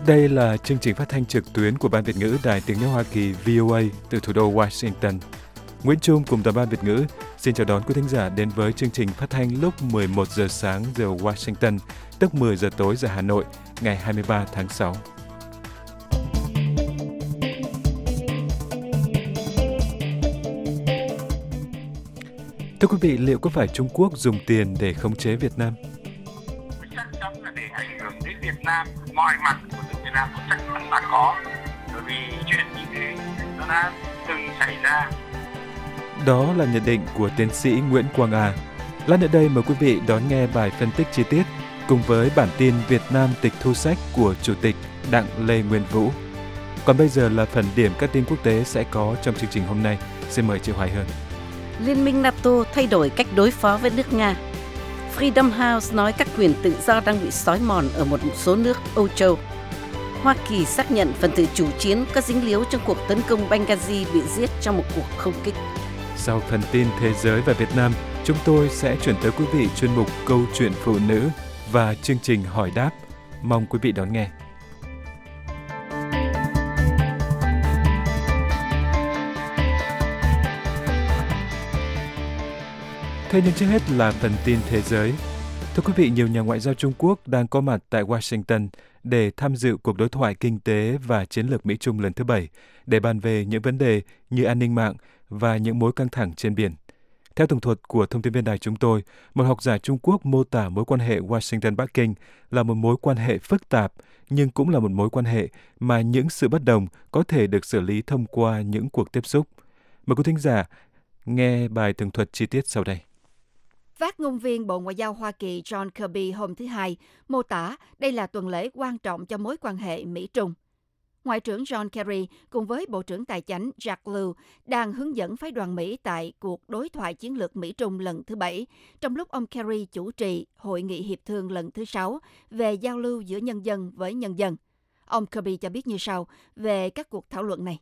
Đây là chương trình phát thanh trực tuyến của Ban Việt ngữ Đài Tiếng nói Hoa Kỳ VOA từ thủ đô Washington. Nguyễn Trung cùng toàn ban Việt ngữ xin chào đón quý thính giả đến với chương trình phát thanh lúc 11 giờ sáng giờ Washington, tức 10 giờ tối giờ Hà Nội, ngày 23 tháng 6. Thưa quý vị, liệu có phải Trung Quốc dùng tiền để khống chế Việt Nam? Chắc chắn là để ảnh hưởng đến Việt Nam, mọi mặt của nước Việt Nam chắc chắn là có. Bởi vì chuyện như thế nó đã từng xảy ra. Đó là nhận định của tiến sĩ Nguyễn Quang A. Lát nữa đây mời quý vị đón nghe bài phân tích chi tiết cùng với bản tin Việt Nam tịch thu sách của Chủ tịch Đặng Lê Nguyên Vũ. Còn bây giờ là phần điểm các tin quốc tế sẽ có trong chương trình hôm nay. Xin mời chị Hoài Hương. Liên minh NATO thay đổi cách đối phó với nước Nga. Freedom House nói các quyền tự do đang bị xói mòn ở một số nước Âu Châu. Hoa Kỳ xác nhận phần tử chủ chiến có dính líu trong cuộc tấn công Benghazi bị giết trong một cuộc không kích. Sau phần tin thế giới và Việt Nam, chúng tôi sẽ chuyển tới quý vị chuyên mục Câu chuyện phụ nữ và chương trình hỏi đáp. Mong quý vị đón nghe. Thế nhưng trước hết là phần tin thế giới. Thưa quý vị, nhiều nhà ngoại giao Trung Quốc đang có mặt tại Washington để tham dự cuộc đối thoại kinh tế và chiến lược Mỹ-Trung lần thứ 7 để bàn về những vấn đề như an ninh mạng và những mối căng thẳng trên biển. Theo tường thuật của thông tin viên đài chúng tôi, một học giả Trung Quốc mô tả mối quan hệ Washington-Bắc Kinh là một mối quan hệ phức tạp, nhưng cũng là một mối quan hệ mà những sự bất đồng có thể được xử lý thông qua những cuộc tiếp xúc. Mời quý thính giả nghe bài tường thuật chi tiết sau đây. Phát ngôn viên Bộ Ngoại giao Hoa Kỳ John Kirby hôm thứ Hai mô tả đây là tuần lễ quan trọng cho mối quan hệ Mỹ-Trung. Ngoại trưởng John Kerry cùng với Bộ trưởng Tài chánh Jack Lew đang hướng dẫn phái đoàn Mỹ tại cuộc đối thoại chiến lược Mỹ-Trung lần thứ 7, trong lúc ông Kerry chủ trì Hội nghị Hiệp thương lần thứ 6 về giao lưu giữa nhân dân với nhân dân. Ông Kirby cho biết như sau về các cuộc thảo luận này.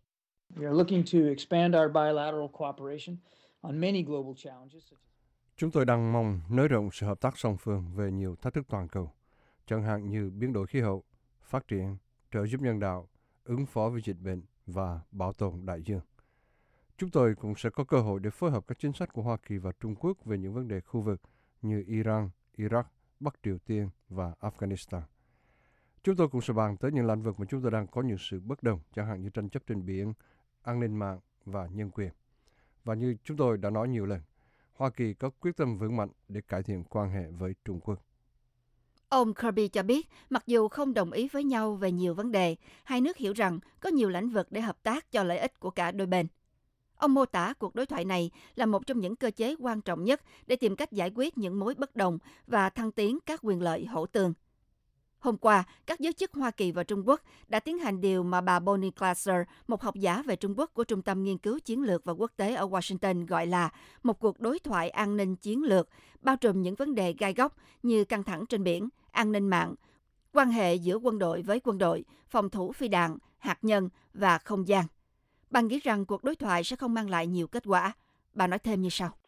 Chúng tôi đang mong nới rộng sự hợp tác song phương về nhiều thách thức toàn cầu, chẳng hạn như biến đổi khí hậu, phát triển, trợ giúp nhân đạo, ứng phó với dịch bệnh và bảo tồn đại dương. Chúng tôi cũng sẽ có cơ hội để phối hợp các chính sách của Hoa Kỳ và Trung Quốc về những vấn đề khu vực như Iran, Iraq, Bắc Triều Tiên và Afghanistan. Chúng tôi cũng sẽ bàn tới những lĩnh vực mà chúng tôi đang có nhiều sự bất đồng, chẳng hạn như tranh chấp trên biển, an ninh mạng và nhân quyền. Và như chúng tôi đã nói nhiều lần, Hoa Kỳ có quyết tâm vững mạnh để cải thiện quan hệ với Trung Quốc. Ông Kirby cho biết, mặc dù không đồng ý với nhau về nhiều vấn đề, hai nước hiểu rằng có nhiều lĩnh vực để hợp tác cho lợi ích của cả đôi bên. Ông mô tả cuộc đối thoại này là một trong những cơ chế quan trọng nhất để tìm cách giải quyết những mối bất đồng và thăng tiến các quyền lợi hỗ tương. Hôm qua, các giới chức Hoa Kỳ và Trung Quốc đã tiến hành điều mà bà Bonnie Glaser, một học giả về Trung Quốc của Trung tâm Nghiên cứu Chiến lược và Quốc tế ở Washington, gọi là một cuộc đối thoại an ninh chiến lược, bao trùm những vấn đề gai góc như căng thẳng trên biển, an ninh mạng, quan hệ giữa quân đội với quân đội, phòng thủ phi đạn, hạt nhân và không gian. Bà nghĩ rằng cuộc đối thoại sẽ không mang lại nhiều kết quả. Bà nói thêm như sau.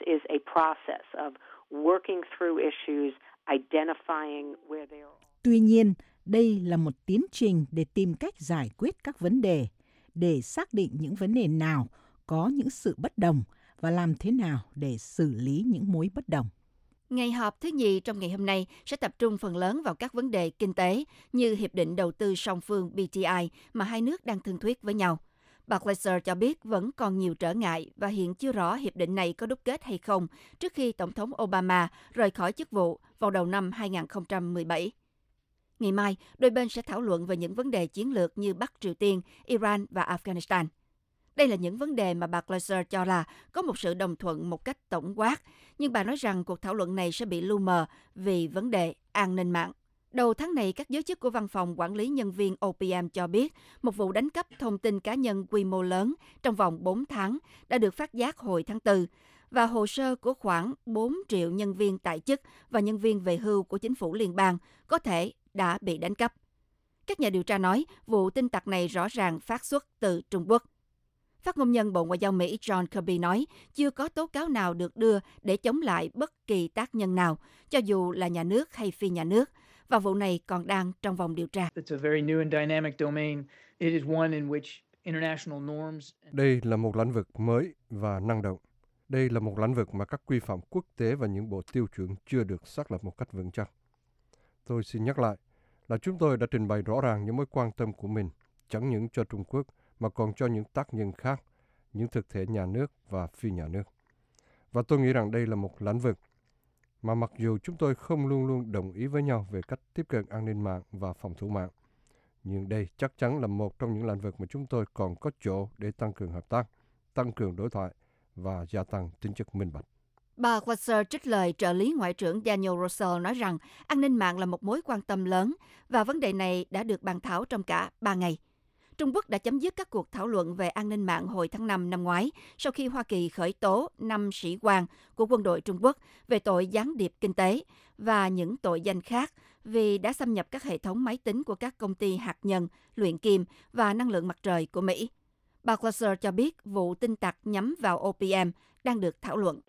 Tuy nhiên, đây là một tiến trình để tìm cách giải quyết các vấn đề, để xác định những vấn đề nào có những sự bất đồng và làm thế nào để xử lý những mối bất đồng. Ngày họp thứ nhì trong ngày hôm nay sẽ tập trung phần lớn vào các vấn đề kinh tế như Hiệp định Đầu tư song phương BTI mà hai nước đang thương thuyết với nhau. Bà Glaser cho biết vẫn còn nhiều trở ngại và hiện chưa rõ hiệp định này có đúc kết hay không trước khi Tổng thống Obama rời khỏi chức vụ vào đầu năm 2017. Ngày mai, đôi bên sẽ thảo luận về những vấn đề chiến lược như Bắc Triều Tiên, Iran và Afghanistan. Đây là những vấn đề mà bà Glaser cho là có một sự đồng thuận một cách tổng quát, nhưng bà nói rằng cuộc thảo luận này sẽ bị lu mờ vì vấn đề an ninh mạng. Đầu tháng này, các giới chức của Văn phòng Quản lý Nhân viên OPM cho biết một vụ đánh cắp thông tin cá nhân quy mô lớn trong vòng 4 tháng đã được phát giác hồi tháng 4, và hồ sơ của khoảng 4 triệu nhân viên tại chức và nhân viên về hưu của chính phủ liên bang có thể đã bị đánh cắp. Các nhà điều tra nói vụ tin tặc này rõ ràng phát xuất từ Trung Quốc. Phát ngôn nhân Bộ Ngoại giao Mỹ John Kirby nói chưa có tố cáo nào được đưa để chống lại bất kỳ tác nhân nào, cho dù là nhà nước hay phi nhà nước, và vụ này còn đang trong vòng điều tra. Đây là một lĩnh vực mới và năng động. Đây là một lĩnh vực mà các quy phạm quốc tế và những bộ tiêu chuẩn chưa được xác lập một cách vững chắc. Tôi xin nhắc lại là chúng tôi đã trình bày rõ ràng những mối quan tâm của mình, chẳng những cho Trung Quốc mà còn cho những tác nhân khác, những thực thể nhà nước và phi nhà nước. Và tôi nghĩ rằng đây là một lĩnh vực mà mặc dù chúng tôi không luôn luôn đồng ý với nhau về cách tiếp cận an ninh mạng và phòng thủ mạng, nhưng đây chắc chắn là một trong những lĩnh vực mà chúng tôi còn có chỗ để tăng cường hợp tác, tăng cường đối thoại và gia tăng tính chất minh bạch. Bà Glaser trích lời trợ lý Ngoại trưởng Daniel Russell nói rằng an ninh mạng là một mối quan tâm lớn và vấn đề này đã được bàn thảo trong cả 3 ngày. Trung Quốc đã chấm dứt các cuộc thảo luận về an ninh mạng hồi tháng 5 năm ngoái sau khi Hoa Kỳ khởi tố 5 sĩ quan của quân đội Trung Quốc về tội gián điệp kinh tế và những tội danh khác vì đã xâm nhập các hệ thống máy tính của các công ty hạt nhân, luyện kim và năng lượng mặt trời của Mỹ. Bà Glaser cho biết vụ tin tặc nhắm vào OPM đang được thảo luận.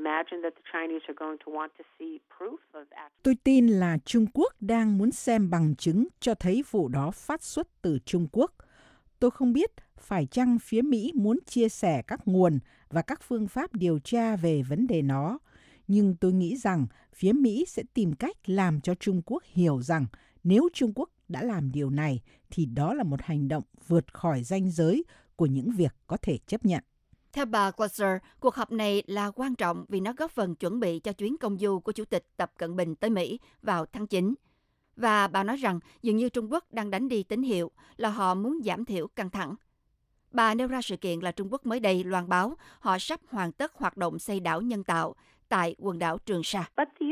Tôi tin là Trung Quốc đang muốn xem bằng chứng cho thấy vụ đó phát xuất từ Trung Quốc. Tôi không biết phải chăng phía Mỹ muốn chia sẻ các nguồn và các phương pháp điều tra về vấn đề đó, nhưng tôi nghĩ rằng phía Mỹ sẽ tìm cách làm cho Trung Quốc hiểu rằng nếu Trung Quốc đã làm điều này thì đó là một hành động vượt khỏi ranh giới của những việc có thể chấp nhận. Theo bà Glaser, cuộc họp này là quan trọng vì nó góp phần chuẩn bị cho chuyến công du của Chủ tịch Tập Cận Bình tới Mỹ vào tháng 9. Và bà nói rằng dường như Trung Quốc đang đánh đi tín hiệu là họ muốn giảm thiểu căng thẳng. Bà nêu ra sự kiện là Trung Quốc mới đây loan báo họ sắp hoàn tất hoạt động xây đảo nhân tạo tại quần đảo Trường Sa.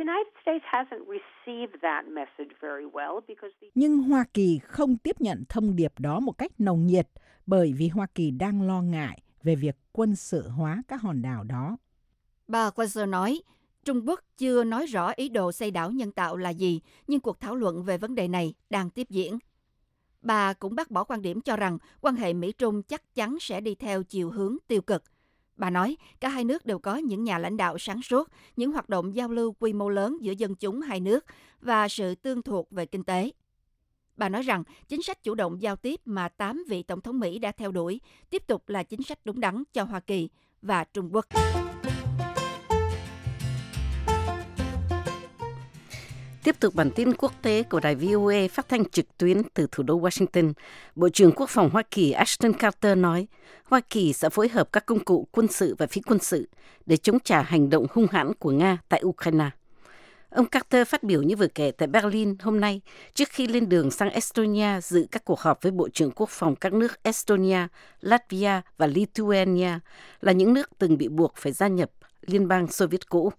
Nhưng Hoa Kỳ không tiếp nhận thông điệp đó một cách nồng nhiệt bởi vì Hoa Kỳ đang lo ngại về việc quân sự hóa các hòn đảo đó. Bà Glaser nói, Trung Quốc chưa nói rõ ý đồ xây đảo nhân tạo là gì, nhưng cuộc thảo luận về vấn đề này đang tiếp diễn. Bà cũng bác bỏ quan điểm cho rằng quan hệ Mỹ-Trung chắc chắn sẽ đi theo chiều hướng tiêu cực. Bà nói cả hai nước đều có những nhà lãnh đạo sáng suốt, những hoạt động giao lưu quy mô lớn giữa dân chúng hai nước và sự tương thuộc về kinh tế. Bà nói rằng chính sách chủ động giao tiếp mà 8 vị tổng thống Mỹ đã theo đuổi tiếp tục là chính sách đúng đắn cho Hoa Kỳ và Trung Quốc. Tiếp tục bản tin quốc tế của đài VOA phát thanh trực tuyến từ thủ đô Washington, Bộ trưởng Quốc phòng Hoa Kỳ Ashton Carter nói Hoa Kỳ sẽ phối hợp các công cụ quân sự và phi quân sự để chống trả hành động hung hãn của Nga tại Ukraine. Ông Carter phát biểu như vừa kể tại Berlin hôm nay trước khi lên đường sang Estonia dự các cuộc họp với Bộ trưởng Quốc phòng các nước Estonia, Latvia và Lithuania là những nước từng bị buộc phải gia nhập Liên bang Xô Viết cũ.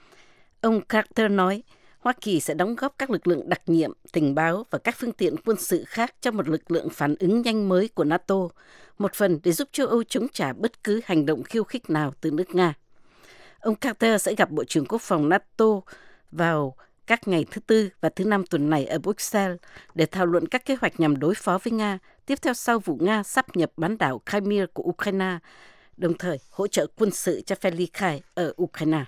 Ông Carter nói Hoa Kỳ sẽ đóng góp các lực lượng đặc nhiệm, tình báo và các phương tiện quân sự khác cho một lực lượng phản ứng nhanh mới của NATO, một phần để giúp châu Âu chống trả bất cứ hành động khiêu khích nào từ nước Nga. Ông Carter sẽ gặp Bộ trưởng Quốc phòng NATO vào các ngày thứ Tư và thứ Năm tuần này ở Bruxelles để thảo luận các kế hoạch nhằm đối phó với Nga, tiếp theo sau vụ Nga sáp nhập bán đảo Crimea của Ukraine, đồng thời hỗ trợ quân sự cho phe ly khai ở Ukraine.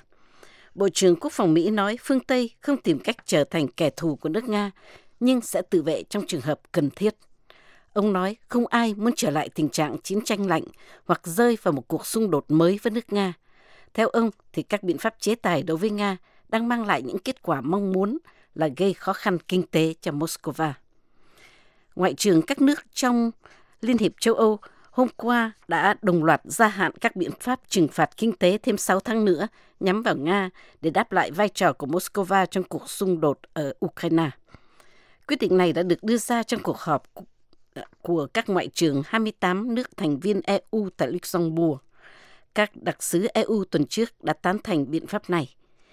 Bộ trưởng Quốc phòng Mỹ nói phương Tây không tìm cách trở thành kẻ thù của nước Nga, nhưng sẽ tự vệ trong trường hợp cần thiết. Ông nói không ai muốn trở lại tình trạng chiến tranh lạnh hoặc rơi vào một cuộc xung đột mới với nước Nga. Theo ông, thì các biện pháp chế tài đối với Nga đang mang lại những kết quả mong muốn là gây khó khăn kinh tế cho Moscow. Ngoại trưởng các nước trong Liên hiệp châu Âu hôm qua đã đồng loạt gia hạn các biện pháp trừng phạt kinh tế thêm 6 tháng nữa nhắm vào Nga để đáp lại vai trò của Moscow trong cuộc xung đột ở Ukraine. Quyết định này đã được đưa ra trong cuộc họp của các ngoại trưởng 28 nước thành viên EU tại Luxembourg. Các đặc sứ EU tuần trước đã tán thành biện pháp này.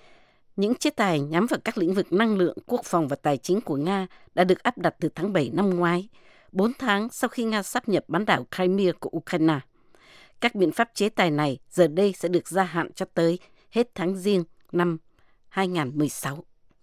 Những chế tài nhắm vào các lĩnh vực năng lượng, quốc phòng và tài chính của Nga đã được áp đặt từ tháng 7 năm ngoái, 4 tháng sau khi Nga sáp nhập bán đảo Crimea của Ukraine. Các biện pháp chế tài này giờ đây sẽ được gia hạn cho tới hết tháng Giêng năm 2016.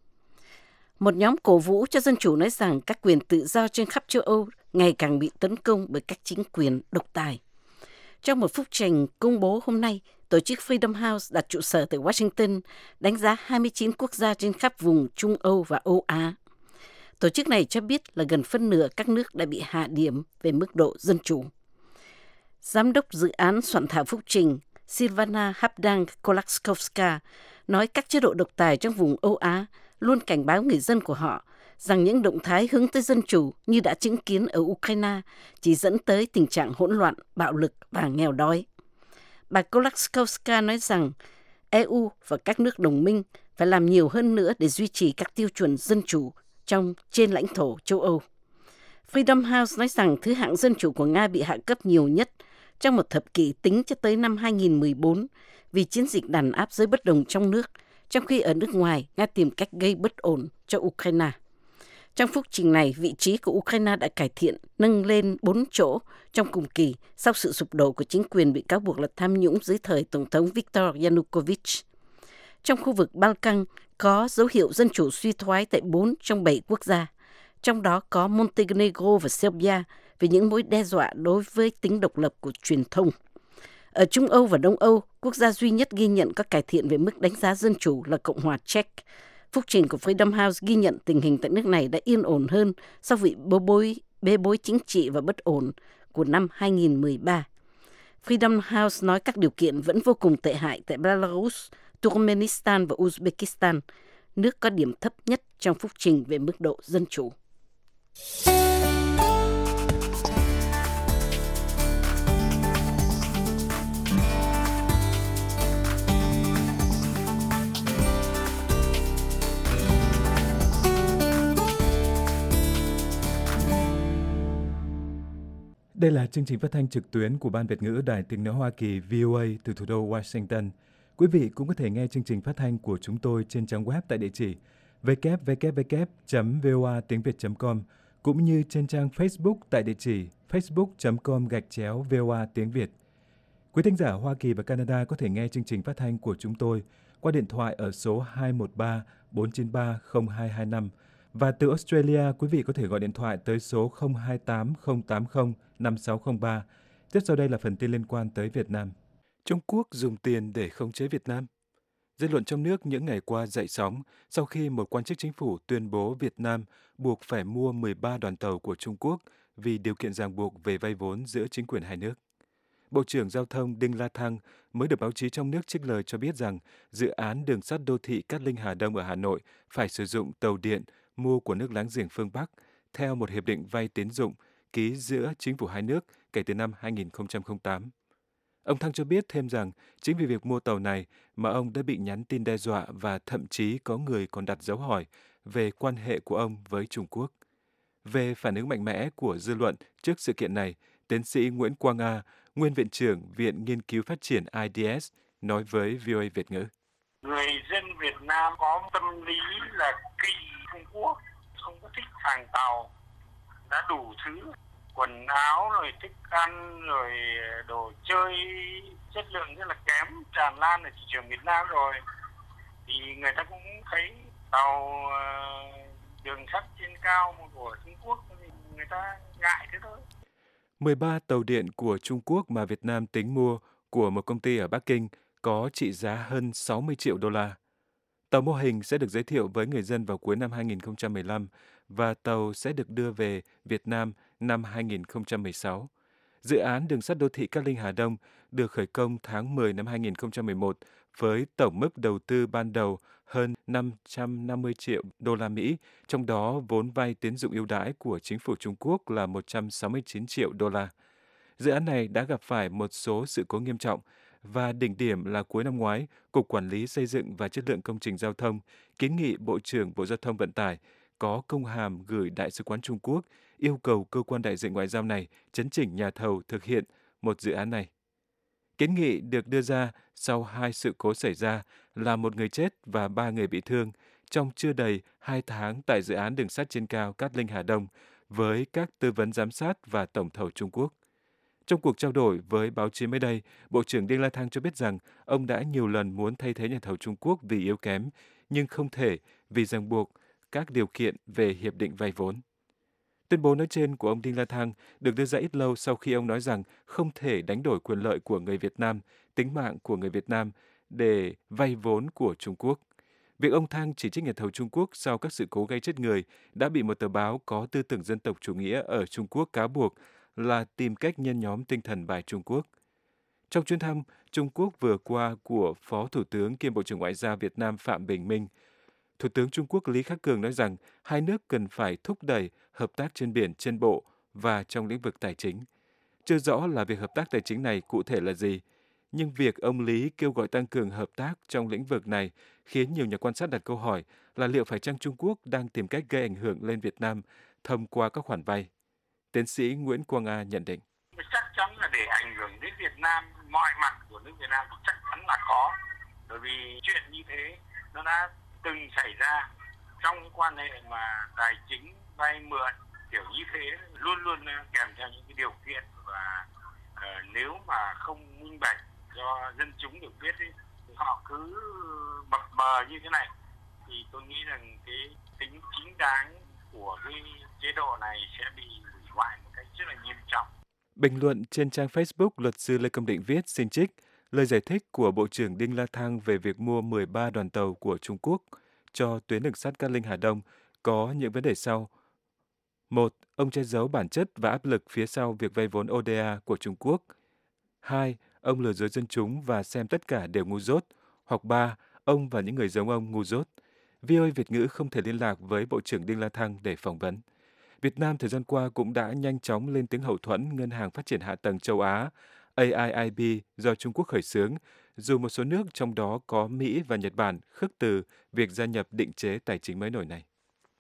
Một nhóm cổ vũ cho dân chủ nói rằng các quyền tự do trên khắp châu Âu ngày càng bị tấn công bởi các chính quyền độc tài. Trong một phúc trình công bố hôm nay, tổ chức Freedom House đặt trụ sở tại Washington đánh giá 29 quốc gia trên khắp vùng Trung Âu và Âu Á. Tổ chức này cho biết là gần phân nửa các nước đã bị hạ điểm về mức độ dân chủ. Giám đốc dự án soạn thảo phúc trình Silvana Habdank-Kolakowska nói các chế độ độc tài trong vùng Âu Á luôn cảnh báo người dân của họ rằng những động thái hướng tới dân chủ như đã chứng kiến ở Ukraine chỉ dẫn tới tình trạng hỗn loạn, bạo lực và nghèo đói. Bà Kolakowska nói rằng EU và các nước đồng minh phải làm nhiều hơn nữa để duy trì các tiêu chuẩn dân chủ trên lãnh thổ châu Âu. Freedom House nói rằng thứ hạng dân chủ của Nga bị hạ cấp nhiều nhất trong một thập kỷ tính cho tới năm 2014 vì chiến dịch đàn áp giới bất đồng trong nước, trong khi ở nước ngoài Nga tìm cách gây bất ổn cho Ukraine. Trong phúc trình này, vị trí của Ukraine đã cải thiện, nâng lên 4 chỗ trong cùng kỳ sau sự sụp đổ của chính quyền bị cáo buộc là tham nhũng dưới thời Tổng thống Viktor Yanukovych. Trong khu vực Balkan có dấu hiệu dân chủ suy thoái tại 4 trong 7 quốc gia, trong đó có Montenegro và Serbia vì những mối đe dọa đối với tính độc lập của truyền thông. Ở Trung Âu và Đông Âu, quốc gia duy nhất ghi nhận có cải thiện về mức đánh giá dân chủ là Cộng hòa Czech. Phúc trình của Freedom House ghi nhận tình hình tại nước này đã yên ổn hơn sau vụ bê bối chính trị và bất ổn của năm 2013. Freedom House nói các điều kiện vẫn vô cùng tệ hại tại Belarus, Turkmenistan và Uzbekistan, nước có điểm thấp nhất trong phúc trình về mức độ dân chủ. Đây là chương trình phát thanh trực tuyến của Ban Việt ngữ Đài Tiếng nói Hoa Kỳ VOA từ thủ đô Washington. Quý vị cũng có thể nghe chương trình phát thanh của chúng tôi trên trang web tại địa chỉ www.voatengviet.com cũng như trên trang Facebook tại địa chỉ facebook.com/VOA tiếng Việt. Quý thính giả Hoa Kỳ và Canada có thể nghe chương trình phát thanh của chúng tôi qua điện thoại ở số 213 493 0225. Và từ Australia, quý vị có thể gọi điện thoại tới số 028 080 5603. Tiếp sau đây là phần tin liên quan tới Việt Nam. Trung Quốc dùng tiền để khống chế Việt Nam. Dư luận trong nước những ngày qua dậy sóng sau khi một quan chức chính phủ tuyên bố Việt Nam buộc phải mua 13 đoàn tàu của Trung Quốc vì điều kiện ràng buộc về vay vốn giữa chính quyền hai nước. Bộ trưởng Giao thông Đinh La Thăng mới được báo chí trong nước trích lời cho biết rằng dự án đường sắt đô thị Cát Linh Hà Đông ở Hà Nội phải sử dụng tàu điện mua của nước láng giềng phương Bắc theo một hiệp định vay tín dụng ký giữa chính phủ hai nước kể từ năm 2008. Ông Thăng cho biết thêm rằng chính vì việc mua tàu này mà ông đã bị nhắn tin đe dọa và thậm chí có người còn đặt dấu hỏi về quan hệ của ông với Trung Quốc. Về phản ứng mạnh mẽ của dư luận trước sự kiện này, tiến sĩ Nguyễn Quang A, nguyên viện trưởng Viện Nghiên cứu Phát triển IDS, nói với VOA Việt ngữ. Người dân Việt Nam có tâm lý là kỵ Trung Quốc, không có thích hàng tàu, đã đủ thứ, quần áo, rồi thức ăn, rồi đồ chơi chất lượng rất là kém tràn lan ở thị trường Việt Nam rồi. Thì người ta cũng thấy tàu đường sắt trên cao của Trung Quốc thì người ta ngại thế thôi. 13 tàu điện của Trung Quốc mà Việt Nam tính mua của một công ty ở Bắc Kinh có trị giá hơn 60 triệu đô la. Tàu mô hình sẽ được giới thiệu với người dân vào cuối năm 2015 và tàu sẽ được đưa về Việt Nam năm 2016. Dự án đường sắt đô thị Cát Linh Hà Đông được khởi công tháng 10 năm 2011 với tổng mức đầu tư ban đầu hơn 550 triệu đô la Mỹ, trong đó vốn vay tín dụng ưu đãi của chính phủ Trung Quốc là 169 triệu đô la. Dự án này đã gặp phải một số sự cố nghiêm trọng và đỉnh điểm là cuối năm ngoái, Cục Quản lý Xây dựng và Chất lượng Công trình Giao thông kiến nghị Bộ trưởng Bộ Giao thông Vận tải có công hàm gửi Đại sứ quán Trung Quốc yêu cầu cơ quan đại diện ngoại giao này chấn chỉnh nhà thầu thực hiện một dự án này. Kiến nghị được đưa ra sau 2 sự cố xảy ra là 1 người chết và 3 người bị thương trong chưa đầy 2 tháng tại dự án đường sắt trên cao Cát Linh Hà Đông với các tư vấn giám sát và tổng thầu Trung Quốc. Trong cuộc trao đổi với báo chí mới đây, Bộ trưởng Đinh La Thăng cho biết rằng ông đã nhiều lần muốn thay thế nhà thầu Trung Quốc vì yếu kém, nhưng không thể vì ràng buộc các điều kiện về hiệp định vay vốn. Tuyên bố nói trên của ông Đinh La Thăng được đưa ra ít lâu sau khi ông nói rằng không thể đánh đổi quyền lợi của người Việt Nam, tính mạng của người Việt Nam để vay vốn của Trung Quốc. Việc ông Thăng chỉ trích nhà thầu Trung Quốc sau các sự cố gây chết người đã bị một tờ báo có tư tưởng dân tộc chủ nghĩa ở Trung Quốc cáo buộc là tìm cách nhen nhóm tinh thần bài Trung Quốc. Trong chuyến thăm Trung Quốc vừa qua của Phó Thủ tướng kiêm Bộ trưởng Ngoại giao Việt Nam Phạm Bình Minh, Thủ tướng Trung Quốc Lý Khắc Cường nói rằng hai nước cần phải thúc đẩy hợp tác trên biển, trên bộ và trong lĩnh vực tài chính. Chưa rõ là việc hợp tác tài chính này cụ thể là gì, nhưng việc ông Lý kêu gọi tăng cường hợp tác trong lĩnh vực này khiến nhiều nhà quan sát đặt câu hỏi là liệu phải chăng Trung Quốc đang tìm cách gây ảnh hưởng lên Việt Nam thông qua các khoản vay. Tiến sĩ Nguyễn Quang A nhận định. Chắc chắn là để ảnh hưởng đến Việt Nam, mọi mặt của nước Việt Nam chắc chắn là khó. Bởi vì chuyện như thế nó đã từng xảy ra trong quan hệ mà tài chính vay mượn kiểu như thế luôn luôn kèm theo những cái điều kiện và nếu mà không minh bạch cho dân chúng được biết ấy, thì họ cứ mập mờ như thế này thì tôi nghĩ rằng cái tính chính đáng của cái chế độ này sẽ bị hủy hoại một cách rất là nghiêm trọng. Bình luận trên trang Facebook, luật sư Lê Công Định viết xin trích lời giải thích của Bộ trưởng Đinh La Thăng về việc mua 13 đoàn tàu của Trung Quốc cho tuyến đường sắt Cát Linh Hà Đông có những vấn đề sau. 1. Ông che giấu bản chất và áp lực phía sau việc vay vốn ODA của Trung Quốc. 2. Ông lừa dối dân chúng và xem tất cả đều ngu dốt. Hoặc 3. Ông và những người giống ông ngu dốt. VOA Việt ngữ không thể liên lạc với Bộ trưởng Đinh La Thăng để phỏng vấn. Việt Nam thời gian qua cũng đã nhanh chóng lên tiếng hậu thuẫn Ngân hàng Phát triển Hạ tầng Châu Á, AIIB do Trung Quốc khởi xướng, dù một số nước trong đó có Mỹ và Nhật Bản khước từ việc gia nhập định chế tài chính mới nổi này.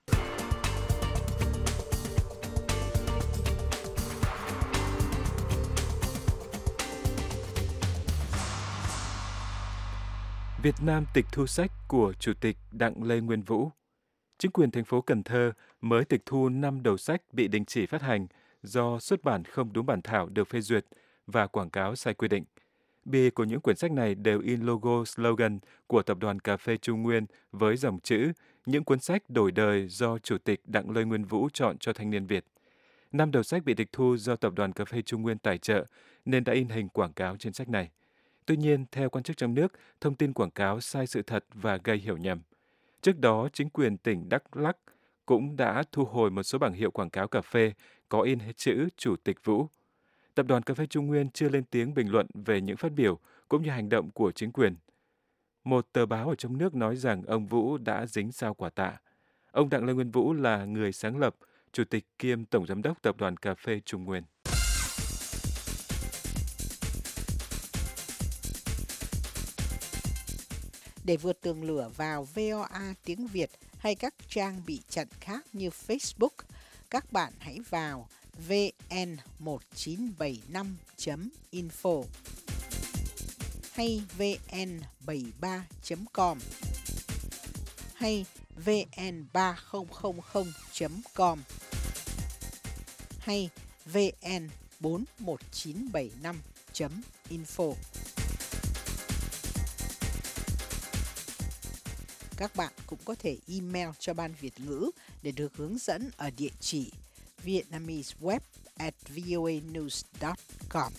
Việt Nam tịch thu sách của Chủ tịch Đặng Lê Nguyên Vũ. Chính quyền thành phố Cần Thơ mới tịch thu 5 đầu sách bị đình chỉ phát hành do xuất bản không đúng bản thảo được phê duyệt và quảng cáo sai quy định. Bìa của những quyển sách này đều in logo slogan của Tập đoàn Cà phê Trung Nguyên với dòng chữ những cuốn sách đổi đời do Chủ tịch Đặng Lê Nguyên Vũ chọn cho thanh niên Việt. 5 đầu sách bị tịch thu do Tập đoàn Cà phê Trung Nguyên tài trợ nên đã in hình quảng cáo trên sách này. Tuy nhiên, theo quan chức trong nước, thông tin quảng cáo sai sự thật và gây hiểu nhầm. Trước đó, chính quyền tỉnh Đắk Lắk cũng đã thu hồi một số bảng hiệu quảng cáo cà phê có in chữ Chủ tịch Vũ. Tập đoàn Cà phê Trung Nguyên chưa lên tiếng bình luận về những phát biểu cũng như hành động của chính quyền. Một tờ báo ở trong nước nói rằng ông Vũ đã dính sao quả tạ. Ông Đặng Lê Nguyên Vũ là người sáng lập, Chủ tịch kiêm Tổng Giám đốc Tập đoàn Cà phê Trung Nguyên. Để vượt tường lửa vào VOA tiếng Việt hay các trang bị chặn khác như Facebook, các bạn hãy vào vn1975.info hay vn73.com hay vn3000.com hay vn41975.info. Các bạn cũng có thể email cho Ban Việt ngữ để được hướng dẫn ở địa chỉ vietnameseweb@voanews.com.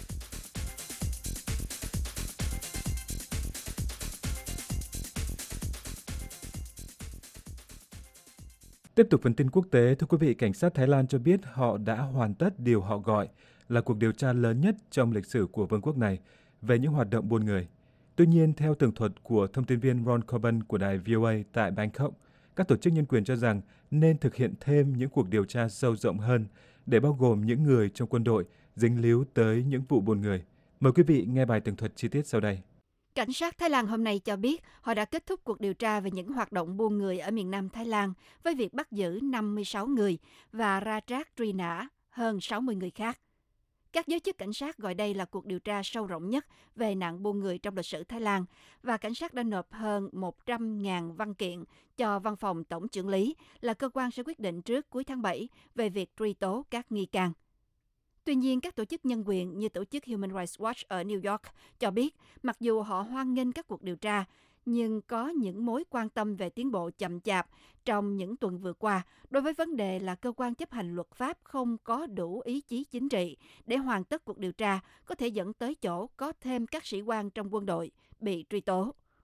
Tiếp tục phần tin quốc tế, thưa quý vị, cảnh sát Thái Lan cho biết họ đã hoàn tất điều họ gọi là cuộc điều tra lớn nhất trong lịch sử của vương quốc này về những hoạt động buôn người. Tuy nhiên, theo tường thuật của thông tin viên Ron Coburn của đài VOA tại Bangkok, các tổ chức nhân quyền cho rằng nên thực hiện thêm những cuộc điều tra sâu rộng hơn để bao gồm những người trong quân đội dính líu tới những vụ buôn người. Mời quý vị nghe bài tường thuật chi tiết sau đây. Cảnh sát Thái Lan hôm nay cho biết họ đã kết thúc cuộc điều tra về những hoạt động buôn người ở miền Nam Thái Lan với việc bắt giữ 56 người và ra trác truy nã hơn 60 người khác. Các giới chức cảnh sát gọi đây là cuộc điều tra sâu rộng nhất về nạn buôn người trong lịch sử Thái Lan và cảnh sát đã nộp hơn 100.000 văn kiện cho Văn phòng Tổng chưởng lý là cơ quan sẽ quyết định trước cuối tháng 7 về việc truy tố các nghi can. Tuy nhiên, các tổ chức nhân quyền như tổ chức Human Rights Watch ở New York cho biết mặc dù họ hoan nghênh các cuộc điều tra, nhưng có những mối quan tâm về tiến bộ chậm chạp trong những tuần vừa qua đối với vấn đề là cơ quan chấp hành luật pháp không có đủ ý chí chính trị để hoàn tất cuộc điều tra có thể dẫn tới chỗ có thêm các sĩ quan trong quân đội bị truy tố.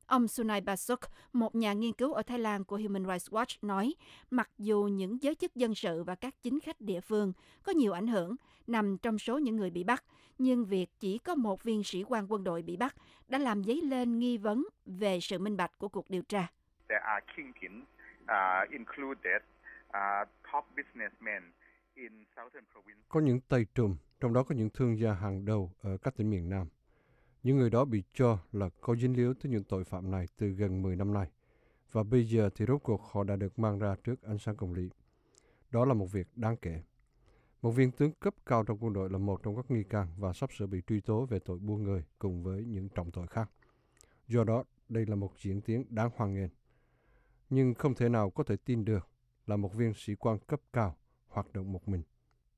Ông Sunai Basuk, một nhà nghiên cứu ở Thái Lan của Human Rights Watch nói, mặc dù những giới chức dân sự và các chính khách địa phương có nhiều ảnh hưởng nằm trong số những người bị bắt, nhưng việc chỉ có một viên sĩ quan quân đội bị bắt đã làm dấy lên nghi vấn về sự minh bạch của cuộc điều tra. There are kingpins included top businessmen in southern province. Có những tay trùm, trong đó có những thương gia hàng đầu ở các tỉnh miền Nam. Những người đó bị cho là có dính líu tới những tội phạm này từ gần 10 năm nay. Và bây giờ thì rốt cuộc họ đã được mang ra trước ánh sáng công lý. Đó là một việc đáng kể. Một viên tướng cấp cao trong quân đội là một trong các nghi can và sắp sửa bị truy tố về tội buôn người cùng với những trọng tội khác. Do đó, đây là một diễn tiến đáng hoan nghênh. Nhưng không thể nào có thể tin được là một viên sĩ quan cấp cao hoạt động một mình.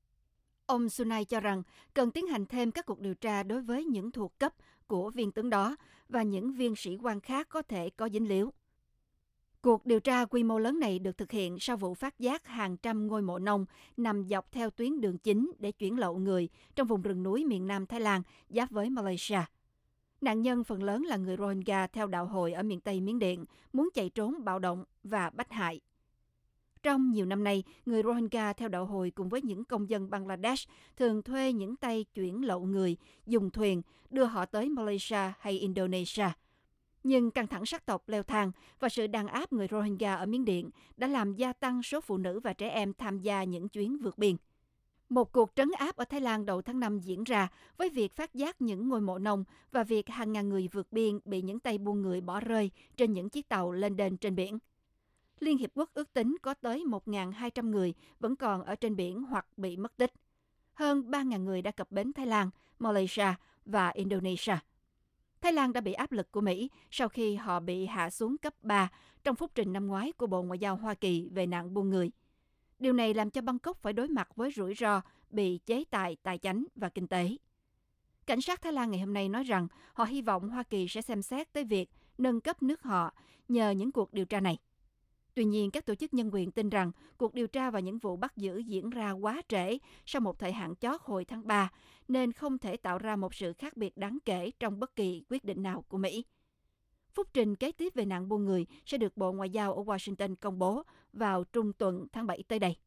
Ông Sunai cho rằng cần tiến hành thêm các cuộc điều tra đối với những thuộc cấp của viên tướng đó và những viên sĩ quan khác có thể có dính líu. Cuộc điều tra quy mô lớn này được thực hiện sau vụ phát giác hàng trăm ngôi mộ nông nằm dọc theo tuyến đường chính để chuyển lậu người trong vùng rừng núi miền Nam Thái Lan giáp với Malaysia. Nạn nhân phần lớn là người Rohingya theo đạo Hồi ở miền Tây Miến Điện, muốn chạy trốn bạo động và bách hại. Trong nhiều năm nay, người Rohingya theo đạo Hồi cùng với những công dân Bangladesh thường thuê những tay chuyển lậu người, dùng thuyền, đưa họ tới Malaysia hay Indonesia. Nhưng căng thẳng sắc tộc leo thang và sự đàn áp người Rohingya ở Miến Điện đã làm gia tăng số phụ nữ và trẻ em tham gia những chuyến vượt biên. Một cuộc trấn áp ở Thái Lan đầu tháng 5 diễn ra với việc phát giác những ngôi mộ nông và việc hàng ngàn người vượt biên bị những tay buôn người bỏ rơi trên những chiếc tàu lênh đênh trên biển. Liên Hiệp Quốc ước tính có tới 1.200 người vẫn còn ở trên biển hoặc bị mất tích. Hơn 3.000 người đã cập bến Thái Lan, Malaysia và Indonesia. Thái Lan đã bị áp lực của Mỹ sau khi họ bị hạ xuống cấp 3 trong phúc trình năm ngoái của Bộ Ngoại giao Hoa Kỳ về nạn buôn người. Điều này làm cho Bangkok phải đối mặt với rủi ro bị chế tài tài chánh và kinh tế. Cảnh sát Thái Lan ngày hôm nay nói rằng họ hy vọng Hoa Kỳ sẽ xem xét tới việc nâng cấp nước họ nhờ những cuộc điều tra này. Tuy nhiên, các tổ chức nhân quyền tin rằng cuộc điều tra và những vụ bắt giữ diễn ra quá trễ sau một thời hạn chót hồi tháng 3, nên không thể tạo ra một sự khác biệt đáng kể trong bất kỳ quyết định nào của Mỹ. Phúc trình kế tiếp về nạn buôn người sẽ được Bộ Ngoại giao ở Washington công bố vào trung tuần tháng 7 tới đây.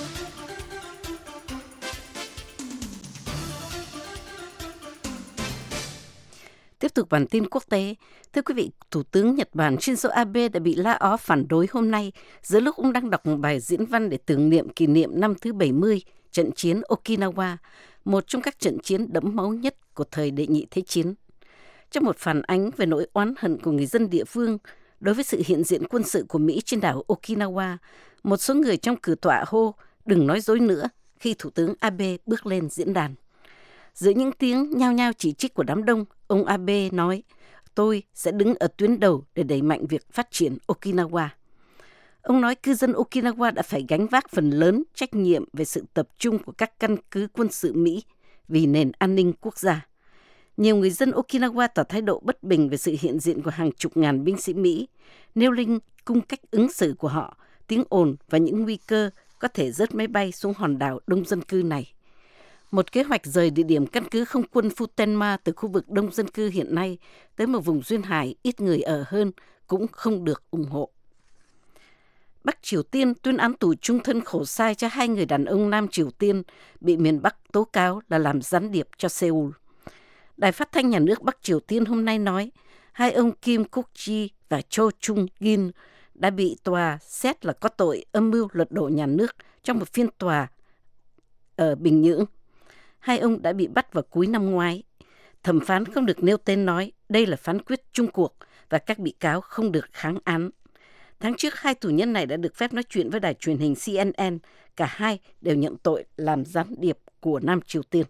Tiếp tục bản tin quốc tế. Thưa quý vị, Thủ tướng Nhật Bản Shinzo Abe đã bị la ó phản đối hôm nay giữa lúc ông đang đọc một bài diễn văn để tưởng niệm kỷ niệm năm thứ 70 trận chiến Okinawa, một trong các trận chiến đẫm máu nhất của thời Đệ nhị Thế chiến. Trong một phản ánh về nỗi oán hận của người dân địa phương đối với sự hiện diện quân sự của Mỹ trên đảo Okinawa, một số người trong cử tọa hô đừng nói dối nữa khi Thủ tướng Abe bước lên diễn đàn. Giữa những tiếng nhao nhao chỉ trích của đám đông, ông Abe nói, tôi sẽ đứng ở tuyến đầu để đẩy mạnh việc phát triển Okinawa. Ông nói cư dân Okinawa đã phải gánh vác phần lớn trách nhiệm về sự tập trung của các căn cứ quân sự Mỹ vì nền an ninh quốc gia. Nhiều người dân Okinawa tỏ thái độ bất bình về sự hiện diện của hàng chục ngàn binh sĩ Mỹ, nêu lên cung cách ứng xử của họ, tiếng ồn và những nguy cơ có thể rớt máy bay xuống hòn đảo đông dân cư này. Một kế hoạch rời địa điểm căn cứ không quân Futenma từ khu vực đông dân cư hiện nay tới một vùng duyên hải ít người ở hơn cũng không được ủng hộ. Bắc Triều Tiên tuyên án tù chung thân khổ sai cho 2 người đàn ông Nam Triều Tiên bị miền Bắc tố cáo là làm gián điệp cho Seoul. Đài phát thanh nhà nước Bắc Triều Tiên hôm nay nói 2 ông Kim Kuk-ji và Cho Chung-gin đã bị tòa xét là có tội âm mưu lật đổ nhà nước trong một phiên tòa ở Bình Nhưỡng. 2 ông đã bị bắt vào cuối năm ngoái. Thẩm phán không được nêu tên nói đây là phán quyết chung cuộc và các bị cáo không được kháng án. Tháng trước, 2 tù nhân này đã được phép nói chuyện với đài truyền hình CNN. Cả hai đều nhận tội làm gián điệp của Nam Triều Tiên.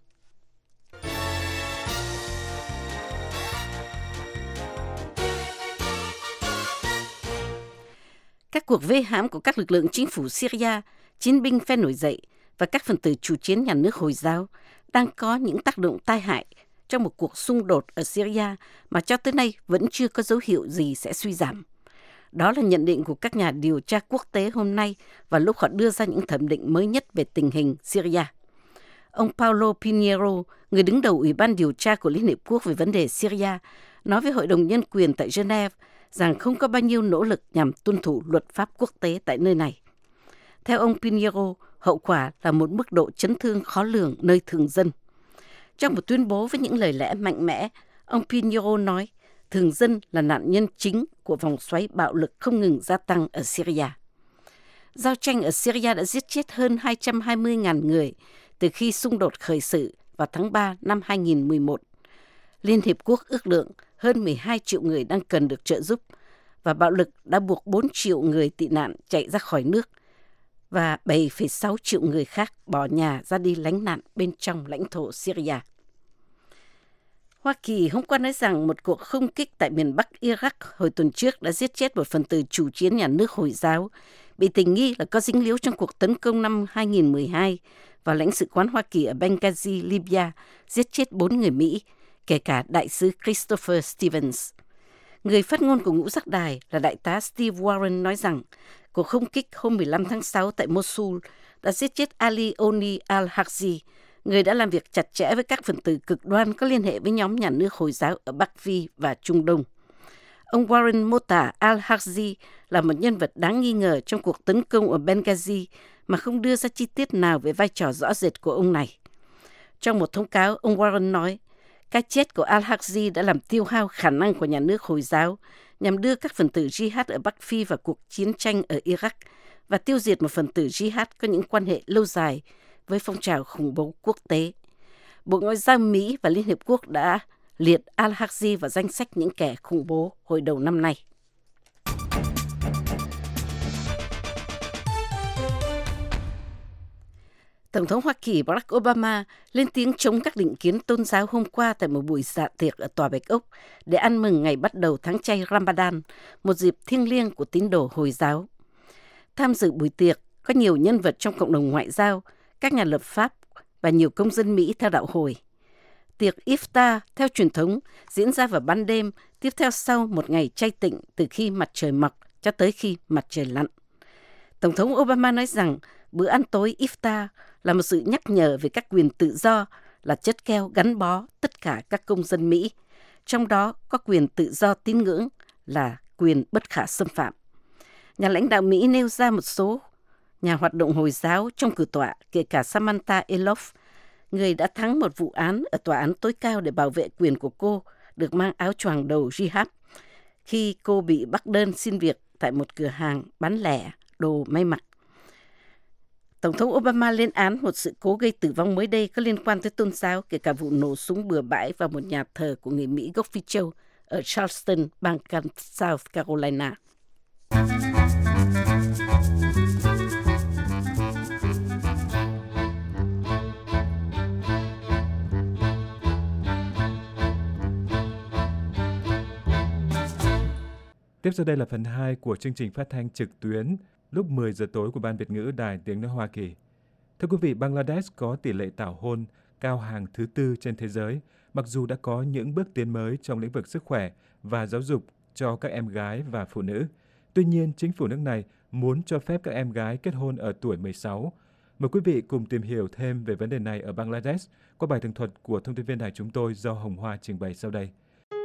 Các cuộc vây hãm của các lực lượng chính phủ Syria, chiến binh phe nổi dậy và các phần tử chủ chiến nhà nước Hồi giáo đang có những tác động tai hại trong một cuộc xung đột ở Syria mà cho tới nay vẫn chưa có dấu hiệu gì sẽ suy giảm. Đó là nhận định của các nhà điều tra quốc tế hôm nay và lúc họ đưa ra những thẩm định mới nhất về tình hình Syria. Ông Paulo Pinheiro, người đứng đầu Ủy ban điều tra của Liên Hiệp Quốc về vấn đề Syria, nói với Hội đồng Nhân quyền tại Geneva rằng không có bao nhiêu nỗ lực nhằm tuân thủ luật pháp quốc tế tại nơi này. Theo ông Pinheiro, hậu quả là một mức độ chấn thương khó lường nơi thường dân. Trong một tuyên bố với những lời lẽ mạnh mẽ, ông Pinheiro nói thường dân là nạn nhân chính của vòng xoáy bạo lực không ngừng gia tăng ở Syria. Giao tranh ở Syria đã giết chết hơn 220.000 người từ khi xung đột khởi sự vào tháng 3 năm 2011. Liên Hiệp Quốc ước lượng hơn 12 triệu người đang cần được trợ giúp và bạo lực đã buộc 4 triệu người tị nạn chạy ra khỏi nước và 7,6 triệu người khác bỏ nhà ra đi lánh nạn bên trong lãnh thổ Syria. Hoa Kỳ hôm qua nói rằng một cuộc không kích tại miền Bắc Iraq hồi tuần trước đã giết chết một phần tử chủ chiến nhà nước Hồi giáo, bị tình nghi là có dính líu trong cuộc tấn công năm 2012 vào lãnh sự quán Hoa Kỳ ở Benghazi, Libya, giết chết 4 người Mỹ, kể cả đại sứ Christopher Stevens. Người phát ngôn của ngũ giác đài là đại tá Steve Warren nói rằng cuộc không kích hôm 15 tháng 6 tại Mosul đã giết chết Ali Oni al-Harzi, người đã làm việc chặt chẽ với các phần tử cực đoan có liên hệ với nhóm nhà nước Hồi giáo ở Bắc Phi và Trung Đông. Ông Warren mô tả al-Harzi là một nhân vật đáng nghi ngờ trong cuộc tấn công ở Benghazi mà không đưa ra chi tiết nào về vai trò rõ rệt của ông này. Trong một thông cáo, ông Warren nói, cái chết của al-Harzi đã làm tiêu hao khả năng của nhà nước Hồi giáo nhằm đưa các phần tử jihad ở Bắc Phi vào cuộc chiến tranh ở Iraq và tiêu diệt một phần tử jihad có những quan hệ lâu dài với phong trào khủng bố quốc tế. Bộ Ngoại giao Mỹ và Liên Hiệp Quốc đã liệt al-Harzi vào danh sách những kẻ khủng bố hồi đầu năm nay. Tổng thống Hoa Kỳ Barack Obama lên tiếng chống các định kiến tôn giáo hôm qua tại một buổi dạ tiệc ở Tòa Bạch Ốc để ăn mừng ngày bắt đầu tháng chay Ramadan, một dịp thiêng liêng của tín đồ Hồi giáo. Tham dự buổi tiệc có nhiều nhân vật trong cộng đồng ngoại giao, các nhà lập pháp và nhiều công dân Mỹ theo đạo Hồi. Tiệc Iftar theo truyền thống diễn ra vào ban đêm, tiếp theo sau một ngày chay tịnh từ khi mặt trời mọc cho tới khi mặt trời lặn. Tổng thống Obama nói rằng bữa ăn tối Iftar là một sự nhắc nhở về các quyền tự do, là chất keo gắn bó tất cả các công dân Mỹ, trong đó có quyền tự do tín ngưỡng là quyền bất khả xâm phạm. Nhà lãnh đạo Mỹ nêu ra một số nhà hoạt động Hồi giáo trong cử tọa, kể cả Samantha Elof, người đã thắng một vụ án ở tòa án tối cao để bảo vệ quyền của cô được mang áo choàng đầu jihad khi cô bị bắt đơn xin việc tại một cửa hàng bán lẻ đồ may mặc. Tổng thống Obama lên án một sự cố gây tử vong mới đây có liên quan tới tôn giáo, kể cả vụ nổ súng bừa bãi vào một nhà thờ của người Mỹ gốc Phi Châu ở Charleston, bang South Carolina. Tiếp sau đây là phần 2 của chương trình phát thanh trực tuyến lúc 10 giờ tối của Ban Việt ngữ Đài Tiếng nói Hoa Kỳ. Thưa quý vị, Bangladesh có tỷ lệ tảo hôn cao hàng thứ 4 trên thế giới, mặc dù đã có những bước tiến mới trong lĩnh vực sức khỏe và giáo dục cho các em gái và phụ nữ. Tuy nhiên, chính phủ nước này muốn cho phép các em gái kết hôn ở tuổi 16. Mời quý vị cùng tìm hiểu thêm về vấn đề này ở Bangladesh qua bài tường thuật của thông tin viên đài chúng tôi do Hồng Hoa trình bày sau đây.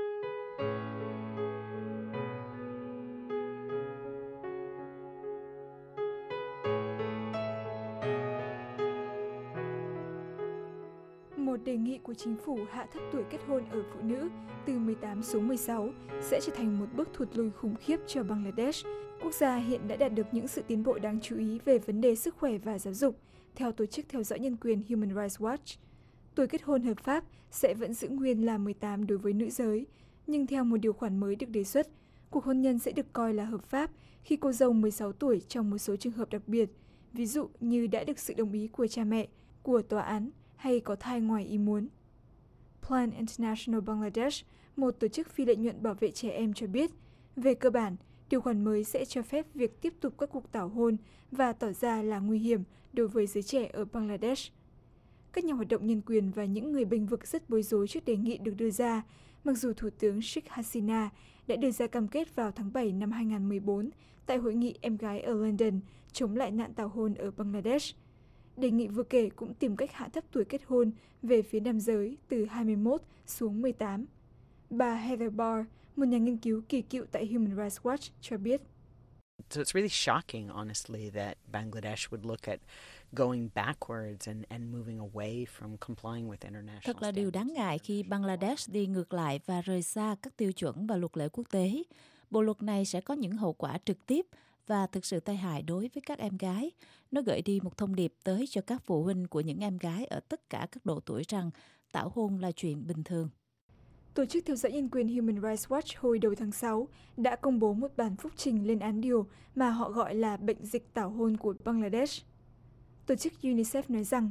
Một đề nghị của chính phủ hạ thấp tuổi kết hôn ở phụ nữ từ 18 xuống 16 sẽ trở thành một bước thụt lùi khủng khiếp cho Bangladesh. Quốc gia hiện đã đạt được những sự tiến bộ đáng chú ý về vấn đề sức khỏe và giáo dục, theo tổ chức theo dõi nhân quyền Human Rights Watch. Tuổi kết hôn hợp pháp sẽ vẫn giữ nguyên là 18 đối với nữ giới, nhưng theo một điều khoản mới được đề xuất, cuộc hôn nhân sẽ được coi là hợp pháp khi cô dâu 16 tuổi trong một số trường hợp đặc biệt, ví dụ như đã được sự đồng ý của cha mẹ, của tòa án, hay có thai ngoài ý muốn. Plan International Bangladesh, một tổ chức phi lợi nhuận bảo vệ trẻ em cho biết, về cơ bản, điều khoản mới sẽ cho phép việc tiếp tục các cuộc tảo hôn và tỏ ra là nguy hiểm đối với giới trẻ ở Bangladesh. Các nhà hoạt động nhân quyền và những người bênh vực rất bối rối trước đề nghị được đưa ra, mặc dù Thủ tướng Sheikh Hasina đã đưa ra cam kết vào tháng 7 năm 2014 tại hội nghị em gái ở London chống lại nạn tảo hôn ở Bangladesh. Đề nghị vừa kể cũng tìm cách hạ thấp tuổi kết hôn về phía nam giới từ 21 xuống 18. Bà Heather Barr, Một nhà nghiên cứu kỳ cựu tại Human Rights Watch cho biết. So it's really shocking, honestly, that Bangladesh would look at going backwards and moving away from complying with international standards. Thật là điều đáng ngại khi Bangladesh đi ngược lại và rời xa các tiêu chuẩn và luật lệ quốc tế. Bộ luật này sẽ có những hậu quả trực tiếp và thực sự tai hại đối với các em gái. Nó gửi đi một thông điệp tới cho các phụ huynh của những em gái ở tất cả các độ tuổi rằng tảo hôn là chuyện bình thường. Tổ chức theo dõi nhân quyền Human Rights Watch hồi đầu tháng 6 đã công bố một bản phúc trình lên án điều mà họ gọi là bệnh dịch tảo hôn của Bangladesh. Tổ chức UNICEF nói rằng